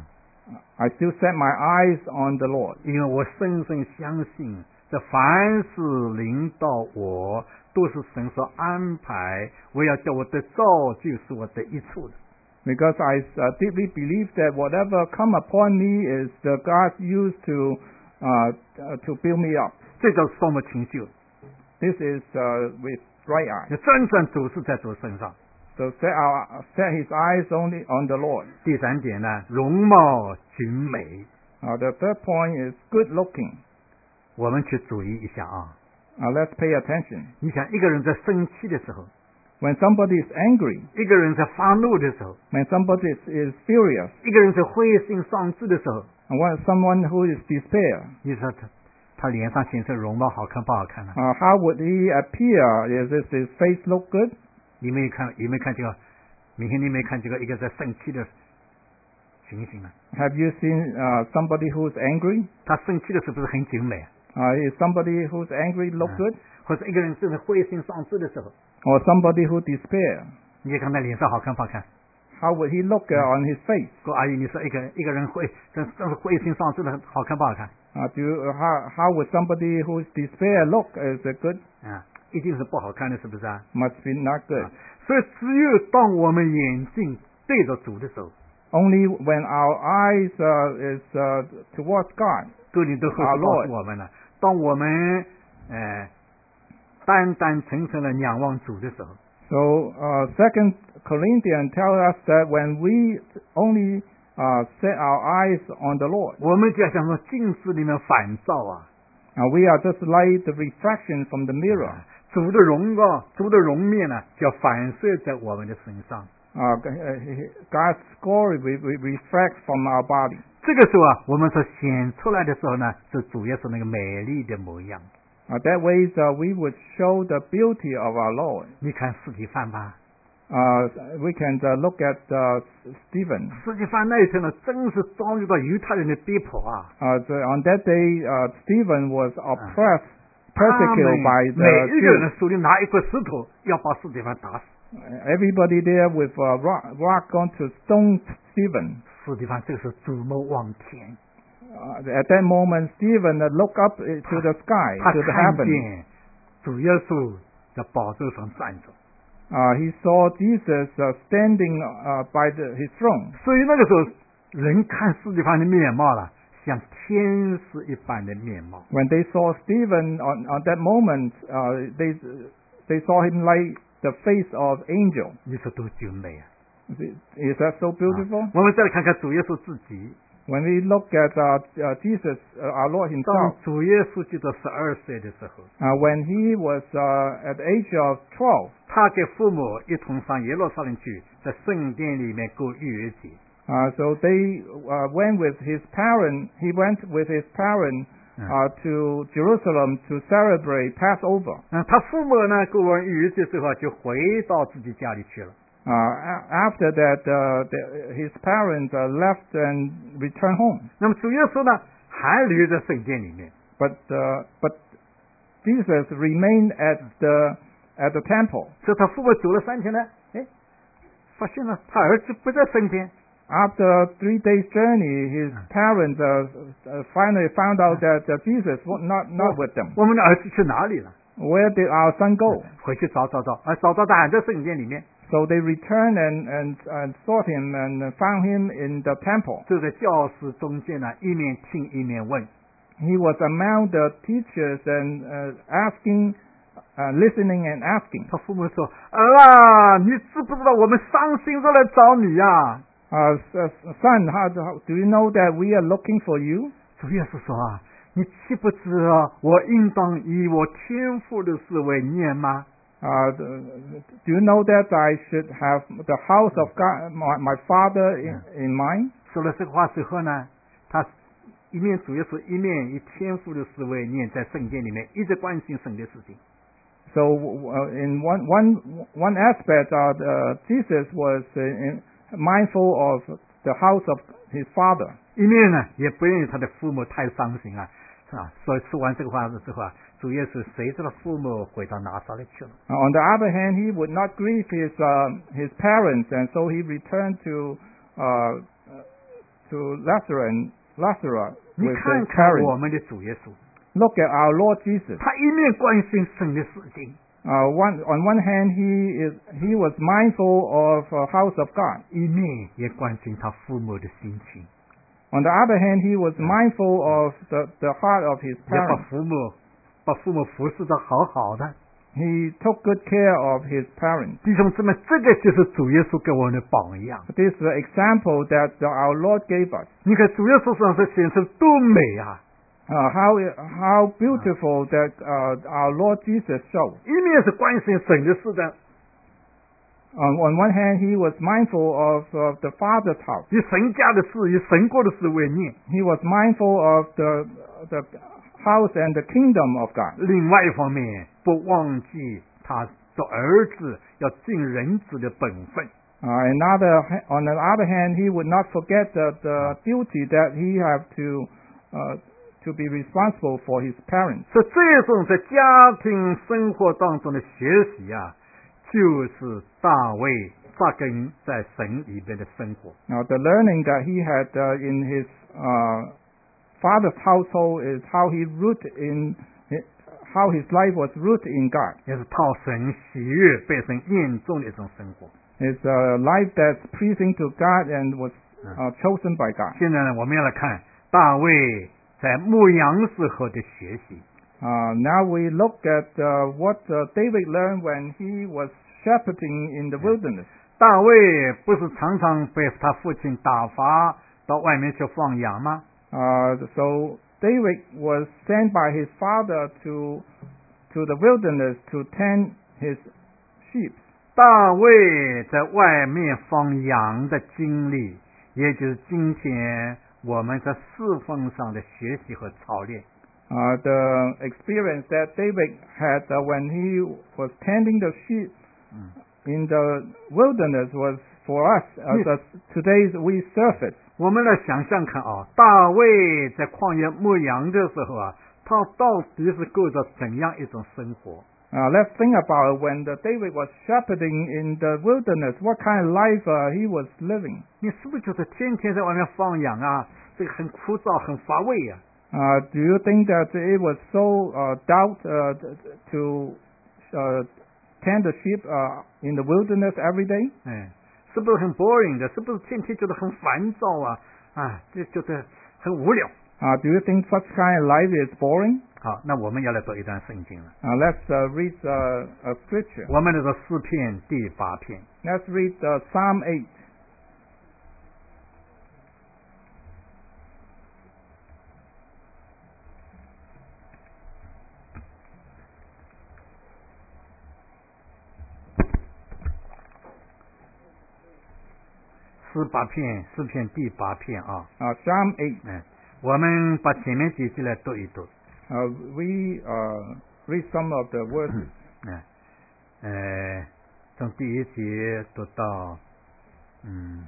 I still set my eyes on the Lord. 因为我深深相信，这凡是临到我，都是神所安排，我要叫我得造就是我得益处的。 Because I uh, deeply believe that whatever come upon me is the God used to uh, uh, to build me up. 这叫双目清秀， This is uh, with right eye. 你真正注视在主身上。 So set our set his eyes only on the Lord. 第三点呢，容貌俊美， Uh, the third point is good looking. 我们去注意一下啊。 Uh, let's pay attention. 你想，一个人在生气的时候， When somebody is angry, 一个人在发怒的时候， when somebody is, is furious, 一个人在灰心丧志的时候， and when someone who is despair, 你说他他脸上显示容貌好看不好看呢、 uh, how would he appear? Is his face look good? 你没有看有没有看这个？明天你没看这个一个在生气的情形呢？ Have you seen uh, somebody who's angry? 他生气的时候不是很俊美？ Uh, is somebody who's angry look good? 或者一个人正在灰心丧志的时候， Or somebody who despair? 你看他脸上好看不好看？ How would he look uh, on his face? 郭阿姨，你说一个一个人灰正正是灰心丧志的好看不好看？ Uh, do you, uh, how, how would somebody who's despair look? Is it good? 啊，一定是不好看的，是不是啊？ Must be not good. 啊所以只有当我们眼睛对着主的时候， Only when our eyes uh, is uh, towards God. 哥林多后书 Our 告 Lord. 诉我们了，当我们呃单单纯纯的仰望主的时候， So uh, Second Corinthians tell us that when we only uh, set our eyes on the Lord, 我们就要像说镜子里面反照啊， uh, we are just like the reflection from the mirror. 主的荣耀、主的容面呢，就要反射在我们的身上。 Uh, God's glory we, we reflect from our body. 这个时候啊，我们所显出来的时候呢，是主耶稣那个美丽的模样。 Uh, that way uh, we would show the beauty of our Lord. 你看司提反吧， Uh, we can uh, look at uh, Stephen. 司提反那一天呢，真是遭遇到犹太人的逼迫啊。 Uh, so on that day, uh, Stephen was oppressed, 他 persecuted 们 by 每 the 一个人 Jews. 的手里拿一块石头，要把司提反打死。 Everybody there with a rock, rock going to stone Stephen. 司提反这个时候举目望天， Uh, at that moment, Stephen uh, looked up uh, to the sky, 他 to the 看 heaven. 见主耶稣在宝座上站着。 Uh, he saw Jesus uh, standing uh, by the, his throne. 所以那个时候，人看司提反的面貌了，像天使一般的面貌。 When they saw Stephen on, on that moment, uh, they they saw him like the face of angel. 你说多俊美啊！ Is that so beautiful? 啊我们再来看看主耶稣自己。 When we look at uh, uh, Jesus, uh, our Lord 当 himself, 主耶稣就到十二岁的时候， uh, when he was uh, at the age of twelve, 他跟父母一同上耶路撒冷去，在圣殿里面过逾越节。 uh, so they uh, went with his parent. He went with his parent uh, to Jerusalem to celebrate Passover. 嗯，他父母呢过完逾越节之后，就回到自己家里去了。 Uh, a- after that, uh, the, his parents uh, left and returned home. 那么主耶稣呢，还留在圣殿里面。 But uh, but Jesus remained at the at the temple. 所以他父母走了三天呢，哎，发现了他儿子不在身边。 After three days' journey, his parents uh, uh, finally found out that uh, Jesus was not not with them. 我们的儿子去哪里了？ Where did our son go? 回去找找找，啊，找到他还在圣殿里面， So they returned and and, and sought him and found him in the temple. 就在教室中间呢，一面听一面问。 He was among the teachers and uh, asking, uh, listening and asking. 他父母说：“儿啊，你知不知道我们伤心着来找你呀、啊？” Uh, son, how, how, do you know that we are looking for you? 主耶稣说啊，你岂不知道我应当以我天父的事为念吗？ Uh, do you know that I should have the house of God, my, my Father in, in mind? 说了这个话之后呢，他一面主耶稣一面以天父的事为念，在圣经里面一直关心神的事情。 So uh, in one one one aspect, uh, uh, Jesus was uh, in, mindful of the house of his Father. 一面呢，也不愿意他的父母太伤心啊，是吧？所以说完这个话之后啊，主耶稣随着他父母回到拿撒勒去了。 Uh, on the other hand, he would not grieve his uh, his parents, and so he returned to uh, to Lazarus, Lazarus 你 with 看 his 看 parents. 我们的主耶稣， Look at our Lord Jesus. 他一面关心神的事情， Uh, one, on one hand, he is he was mindful of uh, house of God. 一面也关心他父母的心情， On the other hand, he was mindful of the, the heart of his 也把 parents. 父母把父母服侍得好好的。 He took good care of his parents. 弟兄姊妹，这个就是主耶稣给我们的榜样。 This is the example that our Lord gave us. 你看主耶稣身上这显示多美啊！ Uh, how how beautiful that uh, our Lord Jesus showed. 一面是关心神的事的， On, on one hand, he was mindful of, of the Father's house. 以神家的事、以神国的事为念； He was mindful of the the house and the kingdom of God. 另外一方面，不忘记他的儿子要尽人子的本分。 Uh, another, on the other hand, he would not forget the, the duty that he have to uh, to be responsible for his parents. 所以这种在家庭生活当中的学习啊，就是大卫扎根在神里边的生活。 Now, the learning that he had uh, in his uh, father's household is how he rooted in how his life was rooted in God. 也是讨神喜悦、被神验中的一种生活。 It's a life that's pleasing to God and was uh, chosen by God. 现在呢，我们要来看大卫在牧羊时候的学习。 Uh, now we look at uh, what uh, David learned when he was shepherding in the wilderness. 大卫不是常常被他父亲打发到外面去放羊吗？ Uh, so David was sent by his father to to the wilderness to tend his sheep. 大卫在外面放羊的经历，也就是今天我们在侍奉上的学习和操练。 Uh, the experience that David had uh, when he was tending the sheep in the wilderness was for us as a, today's we serve it. 我们来想想看啊，大卫在旷野牧羊的时候啊，他到底是过着怎样一种生活？ Uh, let's think about it. When the David was shepherding in the wilderness, what kind of life uh, he was living. 你是不是觉得天天在外面放羊啊，这个很枯燥、很乏味啊？ Uh, do you think that it was so uh, doubt uh, to uh, tend the sheep uh, in the wilderness every day? 哎，是不是很 boring 的？是不是天天觉得很烦躁啊？啊，就觉得很无聊。 Uh, do you think such kind of life is boring? 好，那我们要来读一段圣经了。 Uh, let's uh, read uh, a scripture. 我们来读诗篇第八篇。 Let's read uh, Psalm eight. 诗八篇，诗篇第八篇啊。 Uh, Psalm eight. 嗯，我们把前面几句来读一读。 Uh, we uh, read some of the verses. 嗯，呃，从第一节读到嗯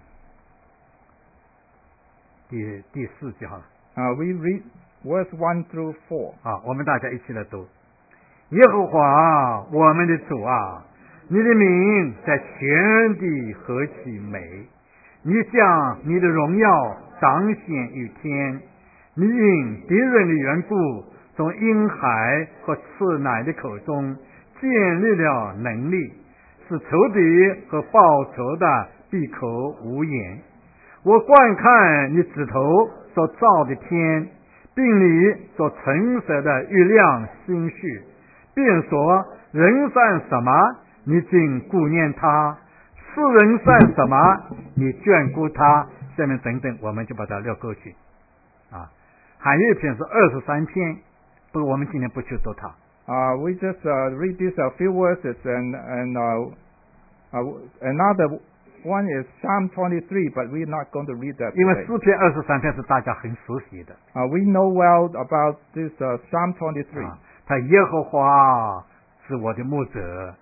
第第四节好了。 Uh, we read verse one through four. 好，我们大家一起来读。耶和华我们的主啊，你的名在全地何其美！你将你的荣耀彰显于天，你因敌人的缘故，从婴孩和吃奶的口中建立了能力，使仇敌和报仇的闭口无言。我观看你指头所造的天，并你所陈设的月亮星序，便说人算什么？你竟顾念他； 世人算什么？你眷顾他。下面等等，我们就把它略过去。啊，还有一篇是二十三篇，不过我们今天不去读它。 Uh, we just uh, read these a few verses, and and uh, uh, another one is Psalm twenty-three, but we're not going to read that 因为 today. 诗篇二十三篇是大家很熟悉的。 Uh, we know well about this uh, Psalm twenty-three. 啊，他耶和华是我的牧者。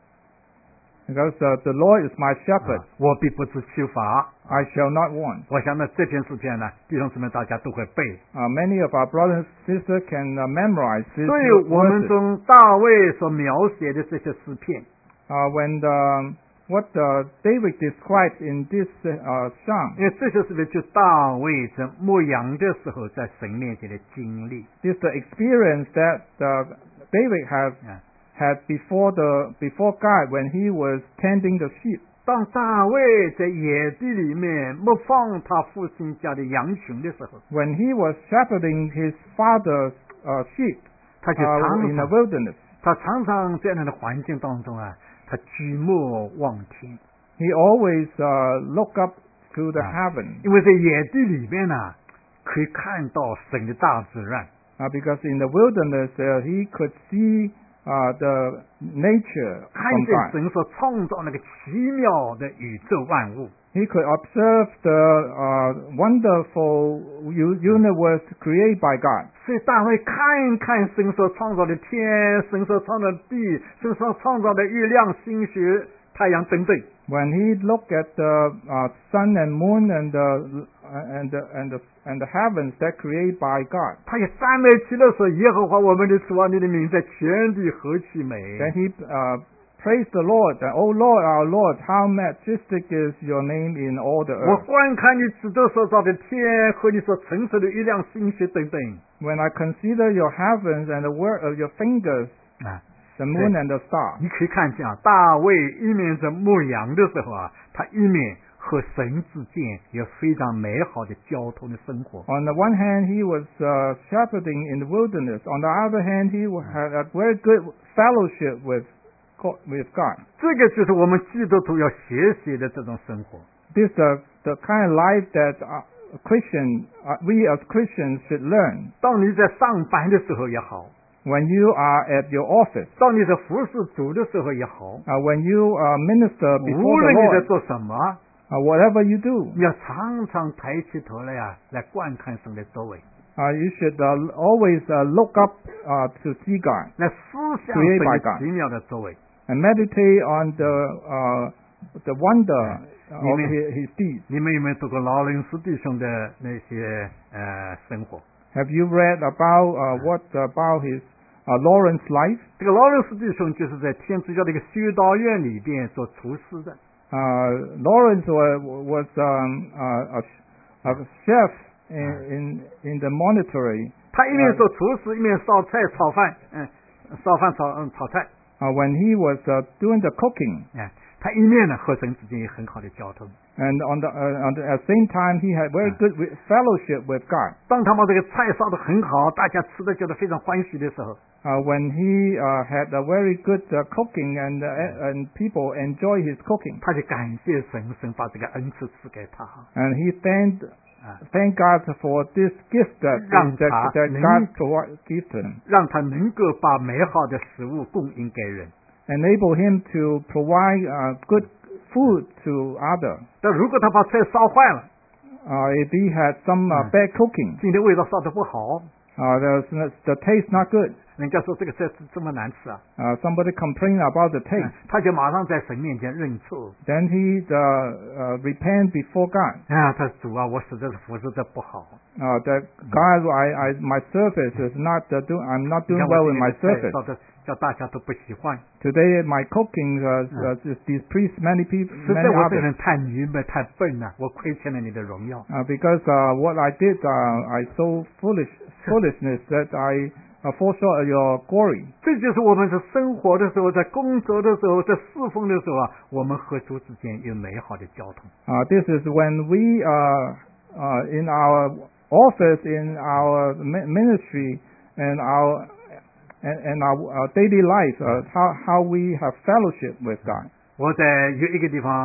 Because uh, the Lord is my shepherd, 啊，我必不致缺乏。 I shall not want. 我想呢，这篇诗篇呢，弟兄姊妹大家都会背。 Uh, many of our brothers and sisters can uh, memorize these 所以我们 verses. 从大卫所描写的这些诗篇， Uh, when the, what uh, David describes in this uh, psalm, 因为这些诗篇就大卫在牧羊的时候在神面前的经历。 is the experience that uh, David had 啊， had before the before God when he was tending the sheep. 当大卫在野地里面牧放他父亲家的羊群的时候， When he was shepherding his father's uh, sheep 他就 uh, 常 in the 常 wilderness, 他常常在那样的环境当中啊，他举目望天， he always uh, looked up to the 啊 heaven 因为在野地里面呢、可以看到神的大自然。 uh, because in the wilderness uh, he could see uh, the nature 看 from 见 God. 神所创造那个奇妙的宇宙万物， He could observe the uh, wonderful u- universe created by God. 所以大卫看看神所创造的天，神所创造的地，神所创造的月亮、星宿、太阳等等， When he looked at the uh, sun and moon and the and the and the and the heavens that created by God, 他也赞美起了说：“耶和华我们的主啊，你的名在全地何其美！” then he uh, praised the Lord. And, oh Lord, our Lord, how majestic is your name in all the 我 earth. 观看你指头所造的天和你所陈设的月亮、星宿等等 When I consider your heavens and the work of your fingers, 啊， the moon and the stars. 你可以看见啊，大卫一面在牧羊的时候啊，他一面和神之间有非常美好的交通的生活。 On the one hand, he was uh, shepherding in the wilderness. On the other hand, he had a very good fellowship with God, with God. 这个就是我们基督徒要学习的这种生活。 This is the, the kind of life that uh, Christian, uh, we as Christians should learn. 当你在上班的时候也好， When you are at your office, 当你在服侍主的时候也好， uh, when you uh, minister 无 before 论 the 你在 Lord, 做什么， uh, whatever you do, 你要常常抬起头来呀、来观看神的作为， uh, you should uh, always uh, look up uh, to see God 来思想 Created 神 by 的 God 奇妙的作为。 and meditate on the uh, the wonder of Amen. his, his deeds. 你们有没有读过劳伦斯弟兄的那些呃生活？ Have you read about uh, what about his uh, Lawrence life? 这个劳伦斯弟兄就是在天主教的一个修道院里边做厨师的。 Uh, Lawrence was, was um, uh, a, a chef in, in in the monastery. 他一面做厨师，一面烧菜炒饭，嗯，烧饭炒嗯炒菜， Uh, when he was uh, doing the cooking, 哎，他一面呢和神之间有很好的交通。 and on the, uh, on the at the same time he had very good wi- fellowship with God. 当他把这个菜烧得很好，大家吃的觉得非常欢喜的时候， Uh, when he uh, had a very good uh, cooking and uh, and people enjoy his cooking, 他就感谢神，神把这个恩赐赐给他。 and he thanked 啊， thank God for this gift that 让 that, 他 that 能 God provide, give to him, 让他能够把美好的食物供应给人。 enable him to provide uh, good food to others. 但如果他把菜烧坏了， Uh, if he had some uh, Mm. bad cooking, 今天味道烧得不好， uh, the the taste not good. 人家说这个菜是这么难吃啊， Uh, somebody complain about the 嗯 taste. 他就马上在神面前认错。 Then he uh, uh, repent before God. 啊，他说主啊，我实在是服侍的不好。 Uh, that God, I, I, my service is not uh, do, I'm not 你 doing 看 well 我 in 这 my 个菜 service. 烧的叫大家都不喜欢， Today my cooking uh, uh, just displeased many people, 实在 many 我这个 others. 人太愚昧、太笨了，我亏欠了你的荣耀。 Uh, because uh, what I did, uh, I so foolish foolishness that I uh, fall short of your glory. 这就是我们在生活的时候，在工作的时候，在侍奉的时候啊，我们和主之间有美好的交通。 Uh, this is when we uh, uh, in our office, in our mi- ministry, and our and, and our, our daily life, uh, how how we have fellowship with God. 我在有一个地方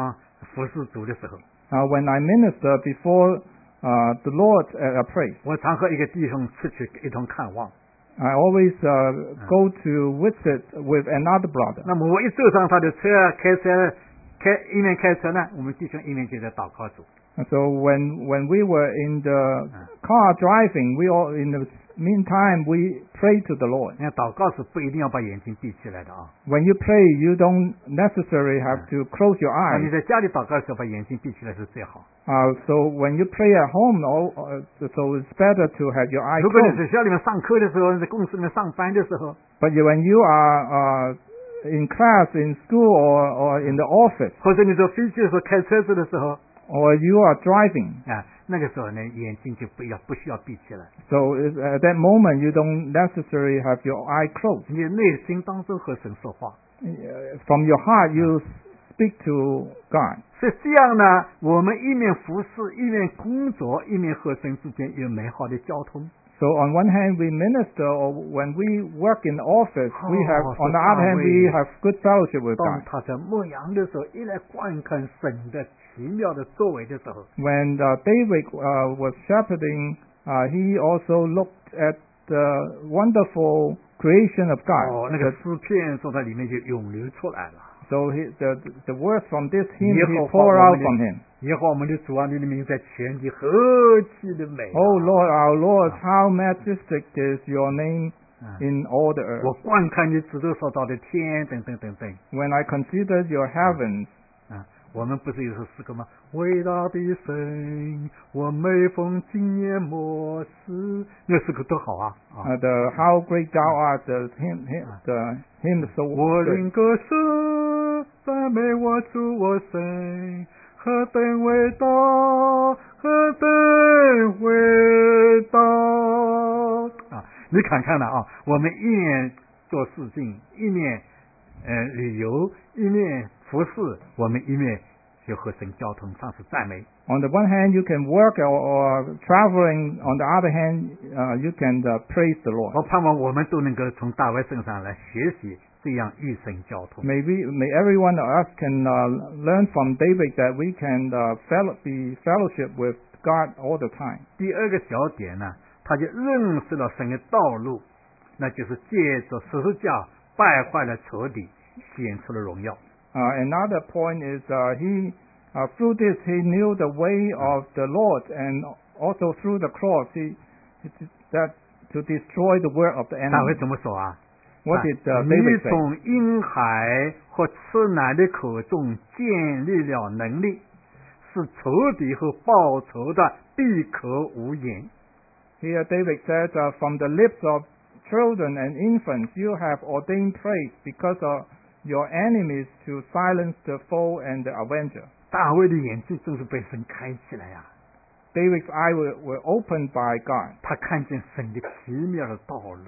服侍主的时候， Uh, when I minister before uh, the Lord at a praise, 我常和一个弟兄出去一同看望。 I always uh, go to visit with another brother. 那么我一坐上他的车，开车开一面开车呢，我们弟兄一面就在祷告主。 And so when when we were in the car driving, we all in the meantime we pray to the Lord. 那祷告是不一定要把眼睛闭起来的啊。 When you pray, you don't necessarily have to close your 那你 eyes. 在家里祷告的时候，把眼睛闭起来是最好。 Uh, so when you pray at home, all, uh, so it's better to have your eyes 如果你 closed. 在学校里面上课的时候，在公司里面上班的时候， But you- when you are uh, in class, in school, or, or in the office, 或者你坐飞机的时候、开车子的时候， or you are driving, 啊，那个时候呢，眼睛就不要不需要闭起来， so it's- at that moment you don't necessarily have your eye closed. 你内心当中和神说话。 Uh, From your heart, you speak to God. 所以这样呢，我们一面服侍，一面工作，一面和神之间有美好的交通。 So on one hand we minister, or when we work in the office, we have, Oh, on the so other hand we we- have good fellowship with 当 God. 他在牧羊的时候，一来观看神的奇妙的作为的时候， When uh, David uh, was shepherding, uh, he also looked at the wonderful creation of God. 哦，那个诗篇从它里面就涌流出来了。 So he, the the words from this hymn 耶 he 和华 pour 我 out 们 from 的 him. 耶和华我们的主啊，你的名在全地何其的美、啊！ Oh Lord, our Lord, how majestic is your name 啊 in all the earth. 我观看你指头所造的天，等等等等 When I considered your heavens, 啊！我们不是有首诗歌吗？伟大的神，我每逢今年末世，那诗歌多好啊！啊 uh, the how great thou art, the hymn, hymn the hymn so 我 good. 灵歌声赞美我主我神，何等伟大，何等伟大啊！你看看了啊，我们一面做事情，一面呃旅游，一面服侍，我们一面就和神交通，唱是赞美。 On the one hand, you can work, or, or traveling. On the other hand, uh, you can uh, praise the Lord. 我盼望我们都能够从大卫身上来学习这样与神交通。 May we, may every one of us can uh, learn from David that we can uh, fellow, be fellowship with God all the time. 第二个小点呢，他就认识了神的道路，那就是借着十字架败坏了仇敌，显出了荣耀。 Uh, another point is uh, he uh, through this he knew the way of the Lord, and also through the cross he that to destroy the work of the 大卫 enemy. 怎么说啊？ What did uh, 你 David say? 从婴孩和吃奶的口中建立了能力，使仇敌和报仇的闭口无言。 Here David said, uh, from the lips of children and infants you have ordained praise because of your enemies to silence the foe and the avenger. 大卫的眼睛真是被神开起来呀、啊！ David's eyes were, were opened by God. 他看见神的奇妙的道路。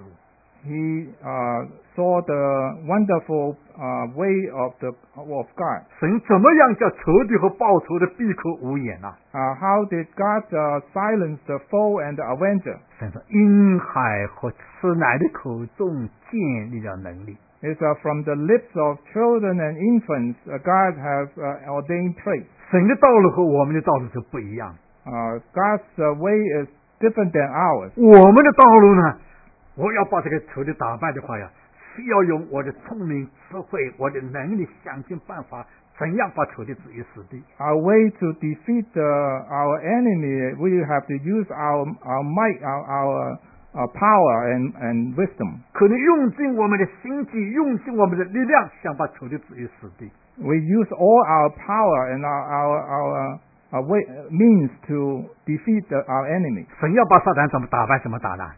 He uh, saw the wonderful uh, way of the of God. 神怎么样叫仇敌和报仇的闭口无言啊？ Uh, how did God uh, silence the foe and the avenger? 神说：“婴孩和吃奶的口中建立了能力。” It's uh, from the lips of children and infants uh, God has uh, ordained praise. 神的道路和我们的道路是不一样的。 Uh, God's uh, way is different than ours. 我们的道路呢，我要把这个仇敌打败的话呀，是要用我的聪明、智慧、我的能力，想尽办法，怎样把仇敌置于死地。 Our way to defeat uh, our enemy, we have to use our our might, our our uh, power and and wisdom. 可能用尽我们的心计，用尽我们的力量，想把仇敌置于死地。 We use all our power and our our our, our way, means to defeat the, our enemy. 神要把撒旦怎么打败？怎么打呢？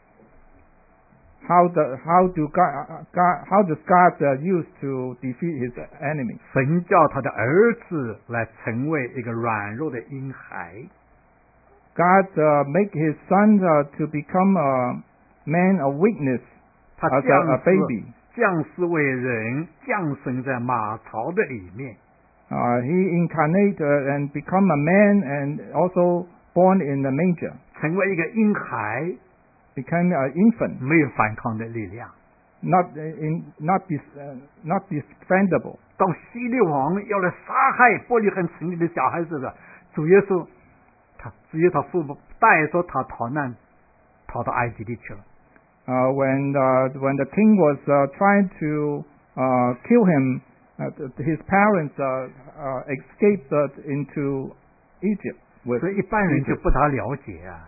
How the how do God, uh, God how does God uh, use to defeat his enemy? 神叫他的儿子来成为一个软弱的婴孩。 God uh, make his son uh, to become a man of weakness 他 as 降 a, a 世 baby. 降世为人，降生在马槽的里面。 Uh, he incarnate uh, and become a man and also born in the manger. 成为一个婴孩， Became an infant. 没有反抗的力量。 not in not dis, uh, not defendable. 当希律王要来杀害伯利恒城里的小孩子的，主耶稣他只有他父母带着他逃难，逃到埃及地去了。 Uh, when uh, when the king was uh, trying to uh, kill him, uh, his parents uh, uh, escaped uh, into Egypt. With 所以一般人就不大了解啊。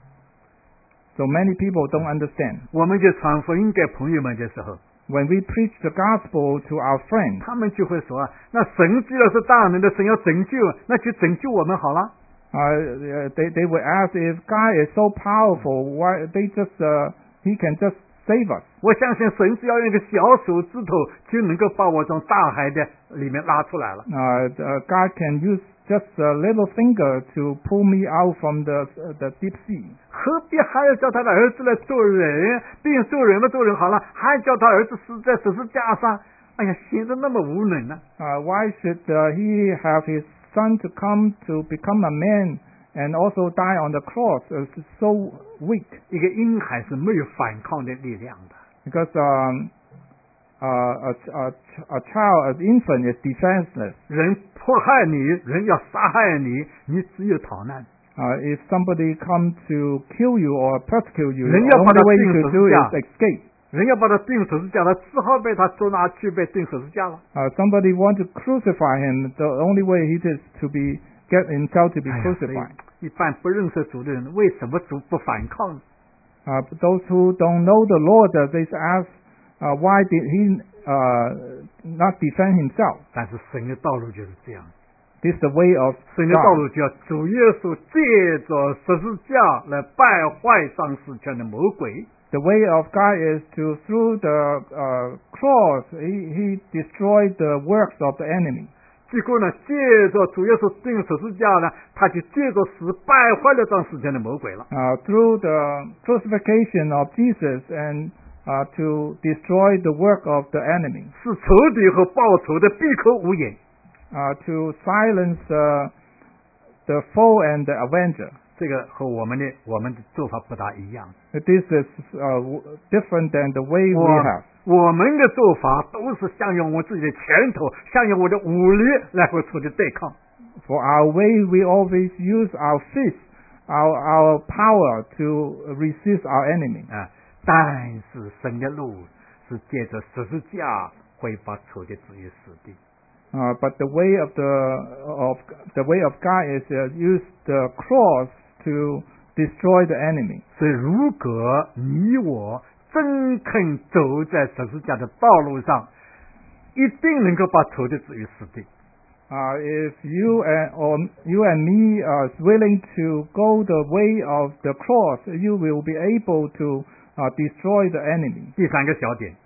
So many people don't understand. 我们就传福音给朋友们的时候， When we preach the gospel to our friends, 他们就会说啊，那神既然是大能的神，要拯救，那就拯救我们好了。 uh, they they would ask if God is so powerful, why they just uh, He can just save us. 我相信神只要用一个小手指头就能够把我从大海的里面拉出来了。 Uh, uh, God can use just a little finger to pull me out from the uh, the deep sea. 何必还要叫他的儿子来做人？并做人嘛，做人好了，还叫他儿子死在十字架上。哎呀，显得那么无能呢、 啊 uh, Why should uh, he have his son to come to become a man and also die on the cross? It's so weak. 一个婴孩是没有反抗的力量的。 Because um, uh, a, a, a child, an infant, is defenseless. 人迫害你，人要杀害你，你只有逃难。 Uh, if somebody comes to kill you or persecute you, 人 the 要把他 only way 钉 you 十 to do 字架 is escape. 人要把他钉十字架，他只好被他捉拿去被钉十字架了。 Uh, somebody want to crucify him, the only way he is to be get himself to be 哎呀，所以 crucified. 一般不认识主的人，为什么主不反抗呢？ Uh, but those who don't know the Lord, uh, they ask, uh, why did he uh, not defend himself? 但是神的道路就是这样， This is the way of 神的道 God. 路叫主耶稣借着十字架来败坏上世权的魔鬼。 The way of God is to, through the uh, cross, he, he destroyed the works of the enemy. 结果呢，借着主耶稣钉十字架呢，他就借着死败坏了上世权的魔鬼了。 Uh, through the crucifixion of Jesus and uh, to destroy the work of the enemy. 是仇敌和报仇的闭口无言。 Uh, to silence uh, the foe and the avenger. 这个和我们的我们的做法不大一样。 This is uh, different than the way we 我 have. 我们的做法都是想用我自己的拳头，想用我的武力来和仇敌对抗。 For our way, we always use our fist, our our power to resist our enemy. 啊，但是神的路是借着十字架会把仇敌置于死地。 Uh, but the way of the of the way of God is uh, use the cross to destroy the enemy. 所以，如果你我真肯走在十字架的道路上，一定能够把仇敌置于死地。 Uh, if you and or you and me are willing to go the way of the cross, you will be able to uh, destroy the enemy. 第三个小点，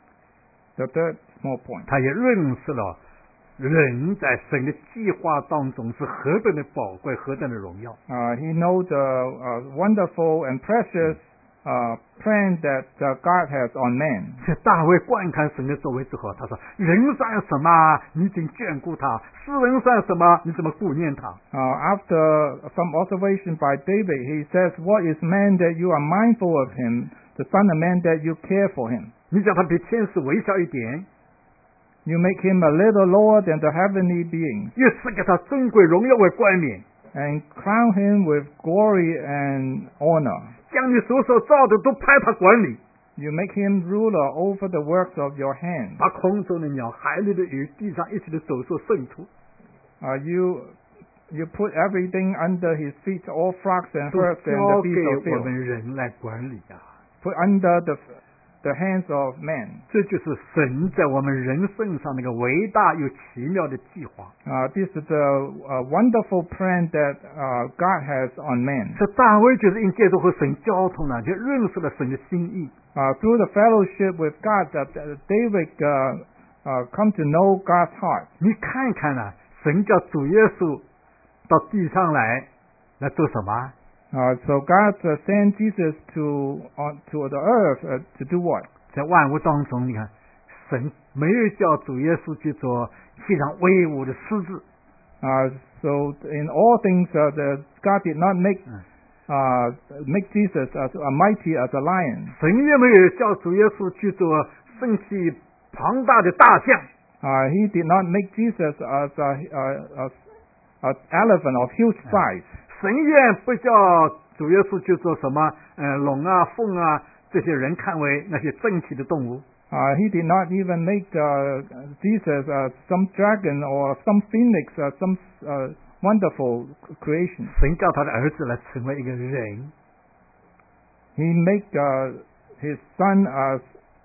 The third small point. 他也认识了人在神的计划当中是何等的宝贵，何等的荣耀。 Uh, he knows the uh, wonderful and precious uh, plan that uh, God has on man. 所以大卫观看神的作为之后，他说：“人算什么？你竟眷顾他；世人算什么？你怎么顾念他？” Uh, after some observation by David, he says, "What is man that you are mindful of him? The son of man that you care for him? 你叫他比天使微小一点， You make him a little lower than the heavenly beings, 又赐给他尊贵荣耀为冠冕， and crown him with glory and honor. 将你所所造的都派他管理， You make him ruler over the works of your hands. 把空中的鸟、海里的鱼、地上一切的走兽牲畜， Uh, you you put everything under his feet, all flocks and 都 herds and 交 the beasts 给 of 我 field. 们人来管理啊！ Put under the the hands of man." 这就是神在我们人身上那个伟大又奇妙的计划。 Uh, this is a, a wonderful plan that uh, God has on man. 这大卫就是因借着和神交通呢，就认识了神的心意。 Uh, through the fellowship with God, that uh, David uh, uh, come to know God's heart. 你看看呢、啊，神叫主耶稣到地上来，来做什么？ Uh, so God uh, sent Jesus to on to the earth uh, to do what? 在万物当中，你看，神没有叫主耶稣去做非常威武的狮子， Uh, so in all things, uh, the, God did not make uh, make Jesus as uh, mighty as a lion. 神也没有叫主耶稣去做身体庞大的大象。 Uh, he did not make Jesus as a, a, a, a elephant of huge size. 神也不叫主耶稣去做什么呃龙啊凤啊这些人看为那些珍奇的动物。 Uh, he did not even make uh, Jesus uh, some dragon or some phoenix or some uh, wonderful creation. 神叫他的儿子来成为一个人。 He made uh, his son as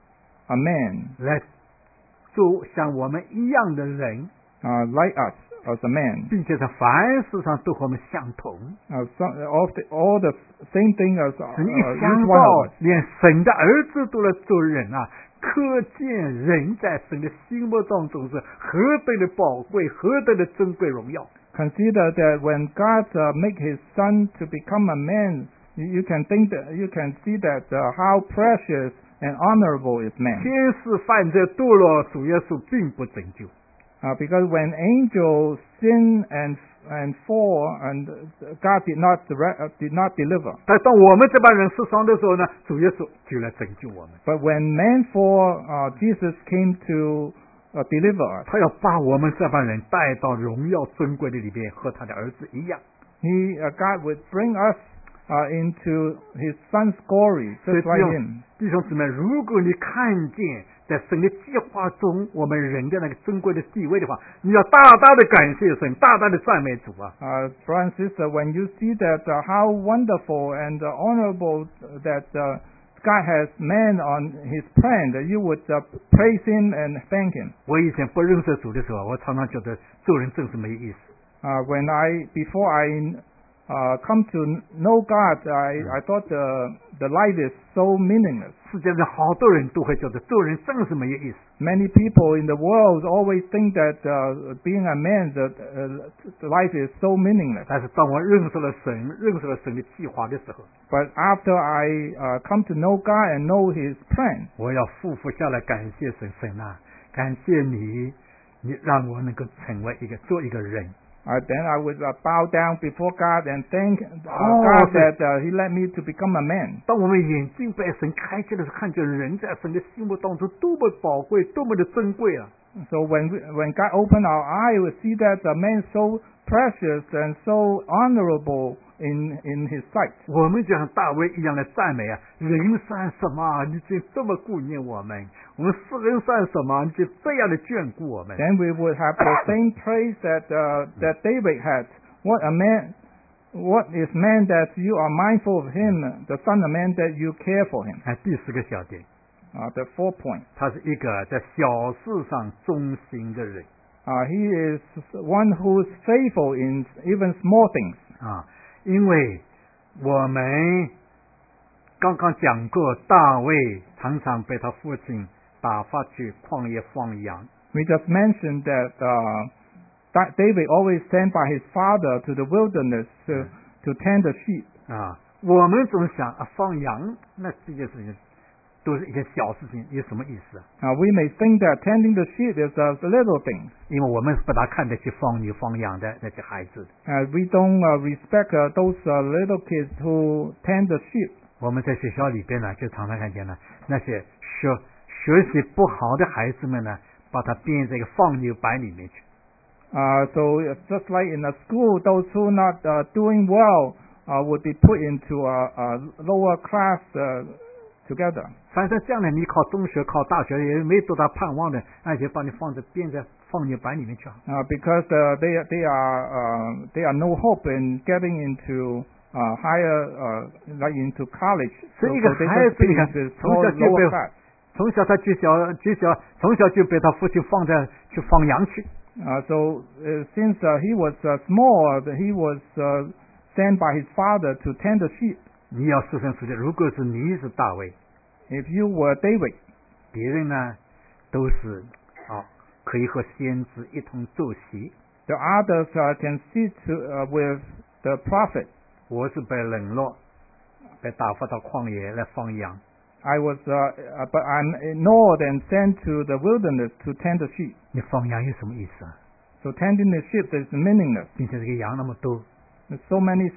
a man. 来做像我们一样的人。 Uh, like us as a man. 并且在凡事上都和我们相同。 Uh, so, all, the, all the same thing as uh, 神一 each 想 one 到 of us. 连神的儿子都来做人啊，可见人在神的心目当中是何等的宝贵，何等的珍贵荣耀。 Consider that when God uh, make His Son to become a man, you, you can think that you can see that uh, how precious and honorable is man. 天使犯罪堕落，主耶稣并不拯救。 Uh, because when angels sin and and fall, and God did not uh, did not deliver. 但当我们这帮人受伤的时候呢，主耶稣就来拯救我们。 But when man fall, uh, Jesus came to uh, deliver us. 他要把我们这帮人带到荣耀尊贵的里边，和他的儿子一样。 He uh, God would bring us uh, into His Son's glory, 所以 just like Him. 弟兄姊妹，如果你看见在神的计划中我们人的那个珍贵的地位的话，你要大大的感谢神，大大的赞美主啊！ Uh, brother and sister, when you see that uh, how wonderful and uh, honorable that uh, God has man on His plan, that you would uh, praise Him and thank Him. 我以前不认识主的时候，我常常觉得做人真是没意思。 Uh, when I before I uh, come to know God, I, I thought the the life is so meaningless. 世界上好多人都会觉得做人真是没有意思。 Many people in the world always think that uh, being a man, that uh, life is so meaningless. 但是当我认识了神，认识了神的计划的时候， But after I uh, come to know God and know His plan, 我要俯伏下来感谢神，神啊，感谢你，你让我能够成为一个做一个人。 Uh, then I would uh, bow down before God and thank uh, Oh, God okay. that uh, He led me to become a man. 当我们眼睛被神开启的时候，看见人在神的心目当中多么宝贵，多么的珍贵啊！ So when we, when God opened our eye, we see that a man is so precious and so honorable in in His sight. 我们就像大卫一样的赞美啊！人算什么？你竟这么顾念我们；我们世人算什么？你竟这样的眷顾我们。 Then we would have the same praise that uh, that David had. What a man! What is man that you are mindful of him? The son of man that you care for him. 哎，第四个小点， Uh, the fourth point. 他是一个在小事上忠心的人 Uh, he is one who is faithful in even small things. 啊，因为我们刚刚讲过，大卫常常被他父亲打发去旷野放羊。 We just mentioned that uh, that David always sent by his father to the wilderness to, to tend the sheep. 啊，我们总想啊，放羊那这件事情都是一件小事情，有什么意思啊？ Uh, we may think that tending the sheep is a little thing. 因为我们不大看得起放牛放羊的那些孩子。 Uh, we don't uh, respect uh, those uh, little kids who tend the sheep. 我们在学校里边呢，就常常看见呢，那些学学习不好的孩子们呢，把他编在一个放牛班里面去。 Uh, so it's just like in a school, those who are not uh, doing well uh, would be put into a, a lower class uh, together. 反正将来你考中学、考大学也没多大盼望的，那就把你放在编在放牛班里面去啊。 Uh, because uh, they they are uh, they are no hope in getting into uh, higher uh, like into college. So, 所以一个 so they 孩 just 子， fit 你看 into 从 small 小就 lower 被 class. 从小他就小就小从小就被他父亲放在去放羊去。 Uh, so uh, since uh, he was uh, small, uh, he was uh, sent by his father to tend the sheep. 你要设身处地，如果是你是大卫， If you were David, 别人呢都是啊可以和先知一同坐席， the others uh, can sit to, uh, with the prophet. 我是被冷落，被打发到旷野来放羊。 I was, uh, uh, but I'm ignored and sent to the wilderness to tend the sheep. 你放羊有什么意思啊？ So tending the sheep is meaningless. 并且这个羊那么多， There's so many sheep.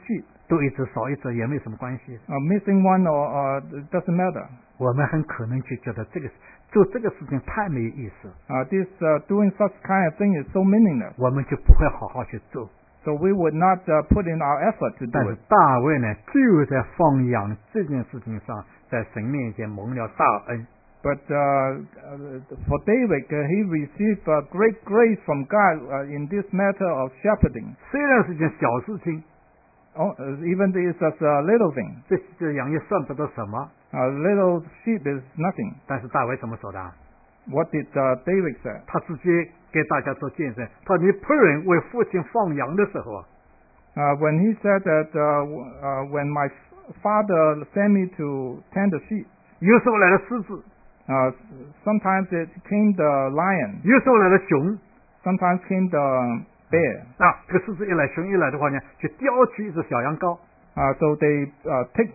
多一只少一只也没什么关系。 Uh, missing one or uh, it doesn't matter. 我们很可能就觉得这个做这个事情太没意思， Uh, this uh, doing such kind of thing is so meaningless. 我们就不会好好去做。 So we would not uh, put in our effort to 但 do 是 it. 大卫呢，就在放羊这件事情上，在神面前蒙了大恩。 But uh, uh, for David, uh, he received uh, great grace from God uh, in this matter of shepherding. 虽然是件小事情， Oh, uh, even this is a little thing. 这这羊也算不得什么， A little sheep is nothing. 但是大卫怎么说的啊？ What did uh, David say? 他直接给大家做见证，他说：“你仆人为父亲放羊的时候啊， Uh, when he said that uh, w- uh, when my father sent me to tend the sheep, 有时候来了狮子， uh, sometimes it came the lion, 有时候来了熊 sometimes came the bear. 啊。这个狮子一来，熊一来的话呢，就叼起一只小羊羔， Uh, so they uh, take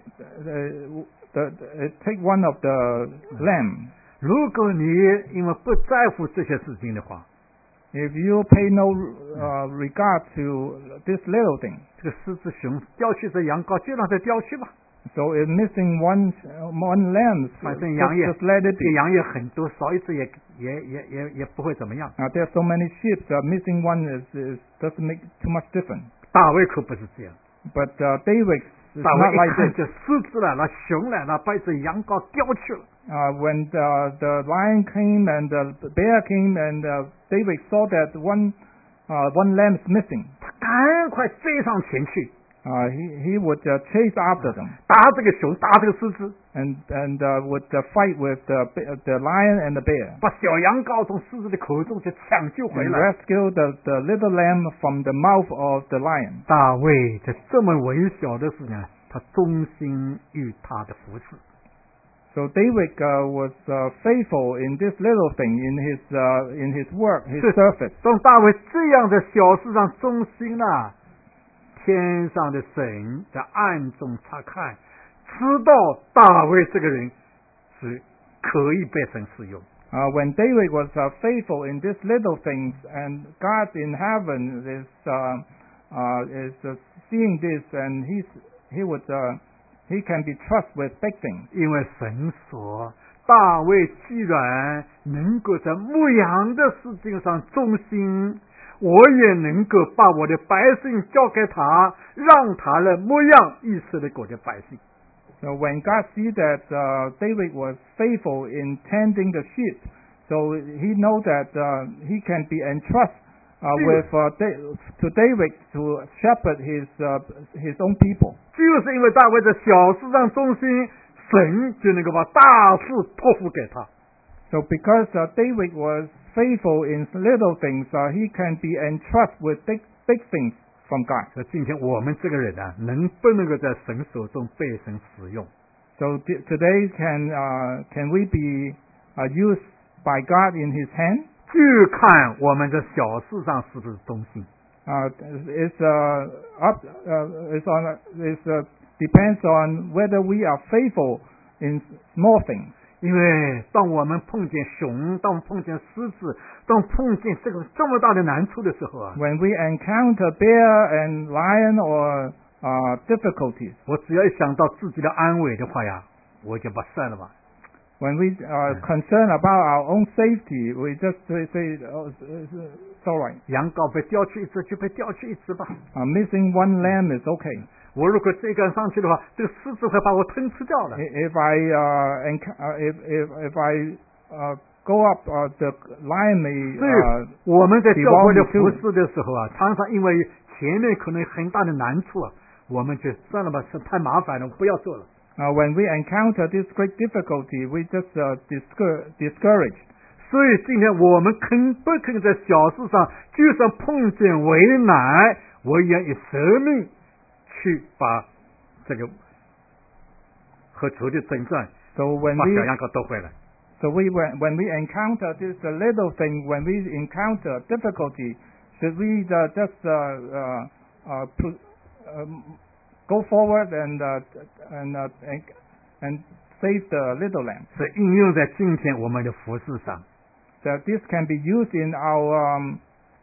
uh, the, the, take one of the lamb. 如果你因为不在乎这些事情的话， If you pay no uh, regard to this little thing, 这个狮子熊叼去这羊羔，就让它叼去吧。 so if missing one one lamb, 反 just, 正羊也 just let it 这个 be. 羊也很多，少一只也也也也也不会怎么样。 Uh, there are so many sheep. Uh, missing one is, is doesn't make too much difference. 大卫可不是这样， But uh, David is 大 not 卫一 like 看 this. 这狮子来了，熊来了，把这羊羔叼去了。 Uh, when the, the lion came and the bear came and uh, David saw that one uh, one lamb is missing, 他赶快追上前去， uh, he he would uh, chase after them 打这个熊，打这个狮子， and and uh, would uh, fight with the the lion and the bear 把小羊羔从狮子的口中就抢救回 and 来。 rescue the the little lamb from the mouth of the lion. 大卫在这么微小的事情，他忠心于他的服侍。 So David uh, was uh, faithful in this little thing in his uh, in his work, his 是 service. 当大卫这样的小事上忠心了，天上的神在暗中察看，知道大卫这个人是可以被神使用。 Uh, when David was uh, faithful in these little things, and God in heaven is uh, uh, is uh, seeing this, and he's he would uh, he can be trusted with big things. 因为神说，大卫既然能够在牧羊的事情上忠心，我也能够把我的百姓交给他，让他来牧养以色列国的百姓。 So when God see that uh, David was faithful in tending the sheep, so he know that uh, he can be entrusted uh, with uh, da- to David to shepherd his uh, his own people. 就是因为大卫在小事上忠心，神就能够把大事托付给他。 So because uh, David was faithful in little things, uh, he can be entrusted with big big things from God. 所以今天我们这个人啊，能不能够在神手中被神使用？ So t- today, can uh, can we be uh, used by God in His hand? 就看我们在小事上是不是忠心。 Uh, it's uh, up. Uh, it's on. It's uh, depends on whether we are faithful in small things. 因为当我们碰见熊，当我们碰见狮子，当我们碰见这个这么大的难处的时候啊， When we encounter bear and lion or uh, difficulties, 我只要一想到自己的安危的话呀，我就把算了吧。 when we are concerned about our own safety, we just say, say oh, it's, it's all right. 羊羔被叼去一只就被叼去一只吧。 Uh, missing one lamb is okay. 我如果追赶上去的话，这个狮子会把我吞吃掉的。 If I uh, enc- uh, if if if I uh, go up, uh, the lion may 所以 uh, 我们在教会的 devour me 服 too. 侍的时候啊，常常因为前面可能有很大的难处啊，我们就算了吧，是太麻烦了，不要做了。 Uh, when we encounter this great difficulty, we just uh, discour- discouraged. 所以今天我们肯不肯在小事上，就算碰见为难，我也以生命去把这个和仇敌征战， So when 把 we 小羊羔夺回来。 so we when, when we encounter this uh, little thing, when we encounter difficulty, should we uh, just uh, uh, uh, put, um, go forward and uh, and, uh, and and save the little lamb? 是应用在今天我们的服饰上。 That this can be used in our um,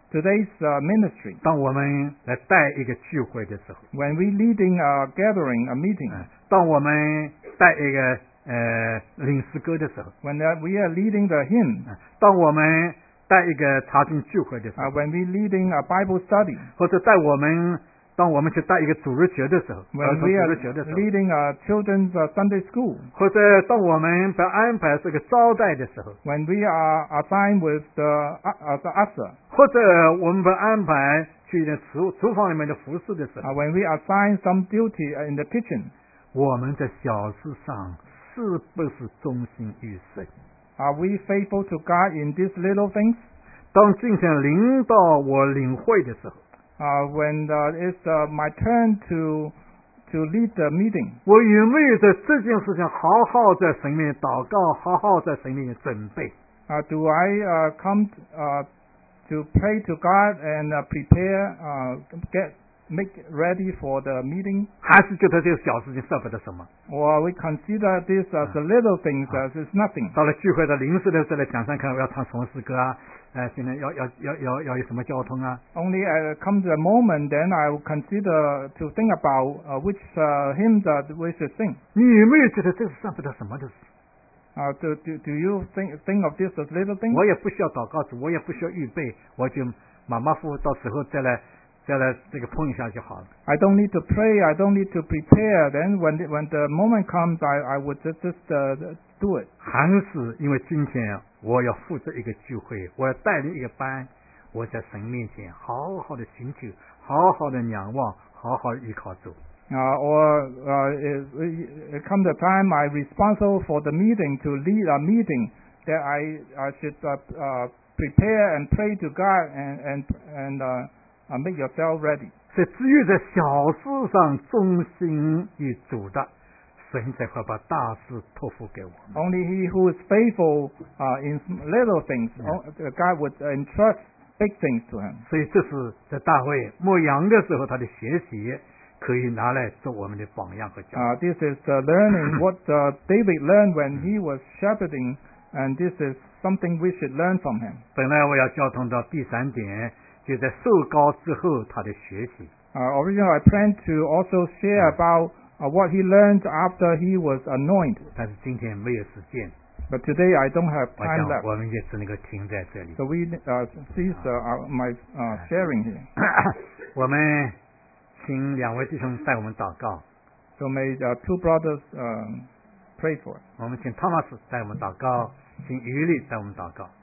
today's uh, ministry. 当我们来带一个聚会的时候， When we leading a gathering, a meeting. 嗯，当我们带一个呃领诗歌的时候， When uh, we are leading the hymn. 嗯，当我们带一个查经聚会的时 Uh, 候， when we leading a Bible study. 或者带我们当我们去带一个主日学的时候，儿 When 童 we 主 are 日学的时候， leading a children's uh, Sunday school. 或者当我们被安排这个招待的时候， When we are assigned with the, uh, the usher. 或者我们被安排去那厨厨房里面的服侍的时 Uh, 候， when we assign some duty in the kitchen. 我们在小事上是不是忠心于神？ Are we faithful to God in these little things? 当今天临到我领会的时候， Uh, when uh, it's uh, my turn to to lead the meeting. 我有没有在这件事情好好在神面前祷告，好好在神面前准备？ Uh, do I uh, come uh, to pray to God and uh, prepare, uh, get make ready for the meeting? 还是觉得这个小事情算不得什么？ Or we consider this as the little things as it's nothing? 到了聚会的临时的时候来讲上看，我要唱什么诗歌啊？呃，现在要要要要要有什么交通啊？ Only uh, comes a moment, then I will consider to think about uh, which uh, hymns that we should sing. 你有没有觉得这是算不得什么的事？ Uh, do, do, do you think, think of this as little things? 我也不需要祷告主，我也不需要预备，我就马马虎虎到时候再来再来这个碰一下就好了。 I don't need to pray. I don't need to prepare. Then when the, when the moment comes, I, I would just, just uh, do it. 还是因为今天我要负责一个聚会，我要带领一个班，我在神面前好好的寻求，好好的仰望，好好依靠主。 Uh, or uh, it, it comes a time I'm responsible for the meeting to lead a meeting that I, I should uh, uh, prepare and pray to God and and and uh, uh, make yourself ready. 所以只有在小事上忠心于主的，神才会把大事托付给我们。 Only he who is faithful uh, in little things, Yeah. God would entrust big things to him. 所以这是在大卫牧羊的时候他的学习，可以拿来做我们的榜样和教。 Uh, this is uh, learning what uh, David learned when he was shepherding, and this is something we should learn from him. 本来我要交通到第三点，就在受膏之后他的学习。 Uh, originally, I planned to also share about uh, what he learned after he was anointed, 但是今天没有时间， but today I don't have 我 time 想 left. 我们就只能够停在这里。 So we uh, cease uh, our- my uh, sharing here. 我们请两位弟兄带我们祷告， So may uh, two brothers um, pray for us. 我们请汤马斯带我们祷告，请于力带我们祷告。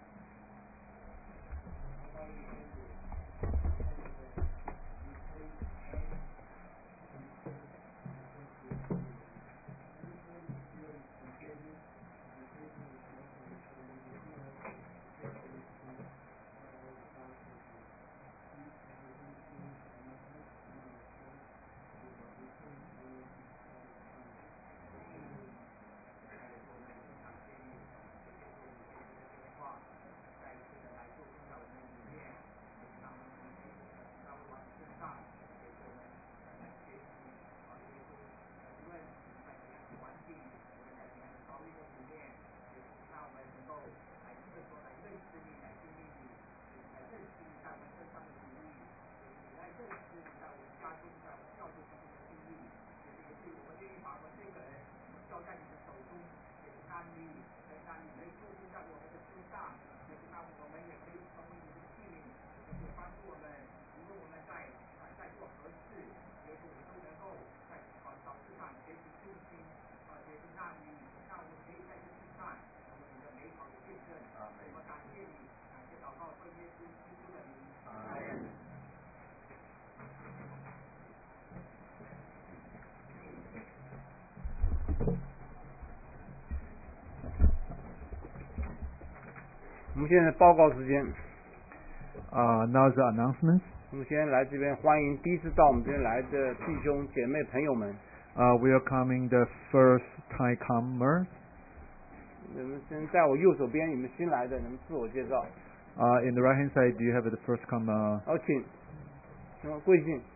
我们现在报告时间， Uh, now the announcements. 我们先来这边欢迎第一次到我们这边来的弟兄姐妹朋友们。 Uh, welcoming the first Thai comers. 你们先在我右手边，你们新来的，你们自我介绍。 Uh, in the right hand side, do you have the first comer? 好，请，请贵姓？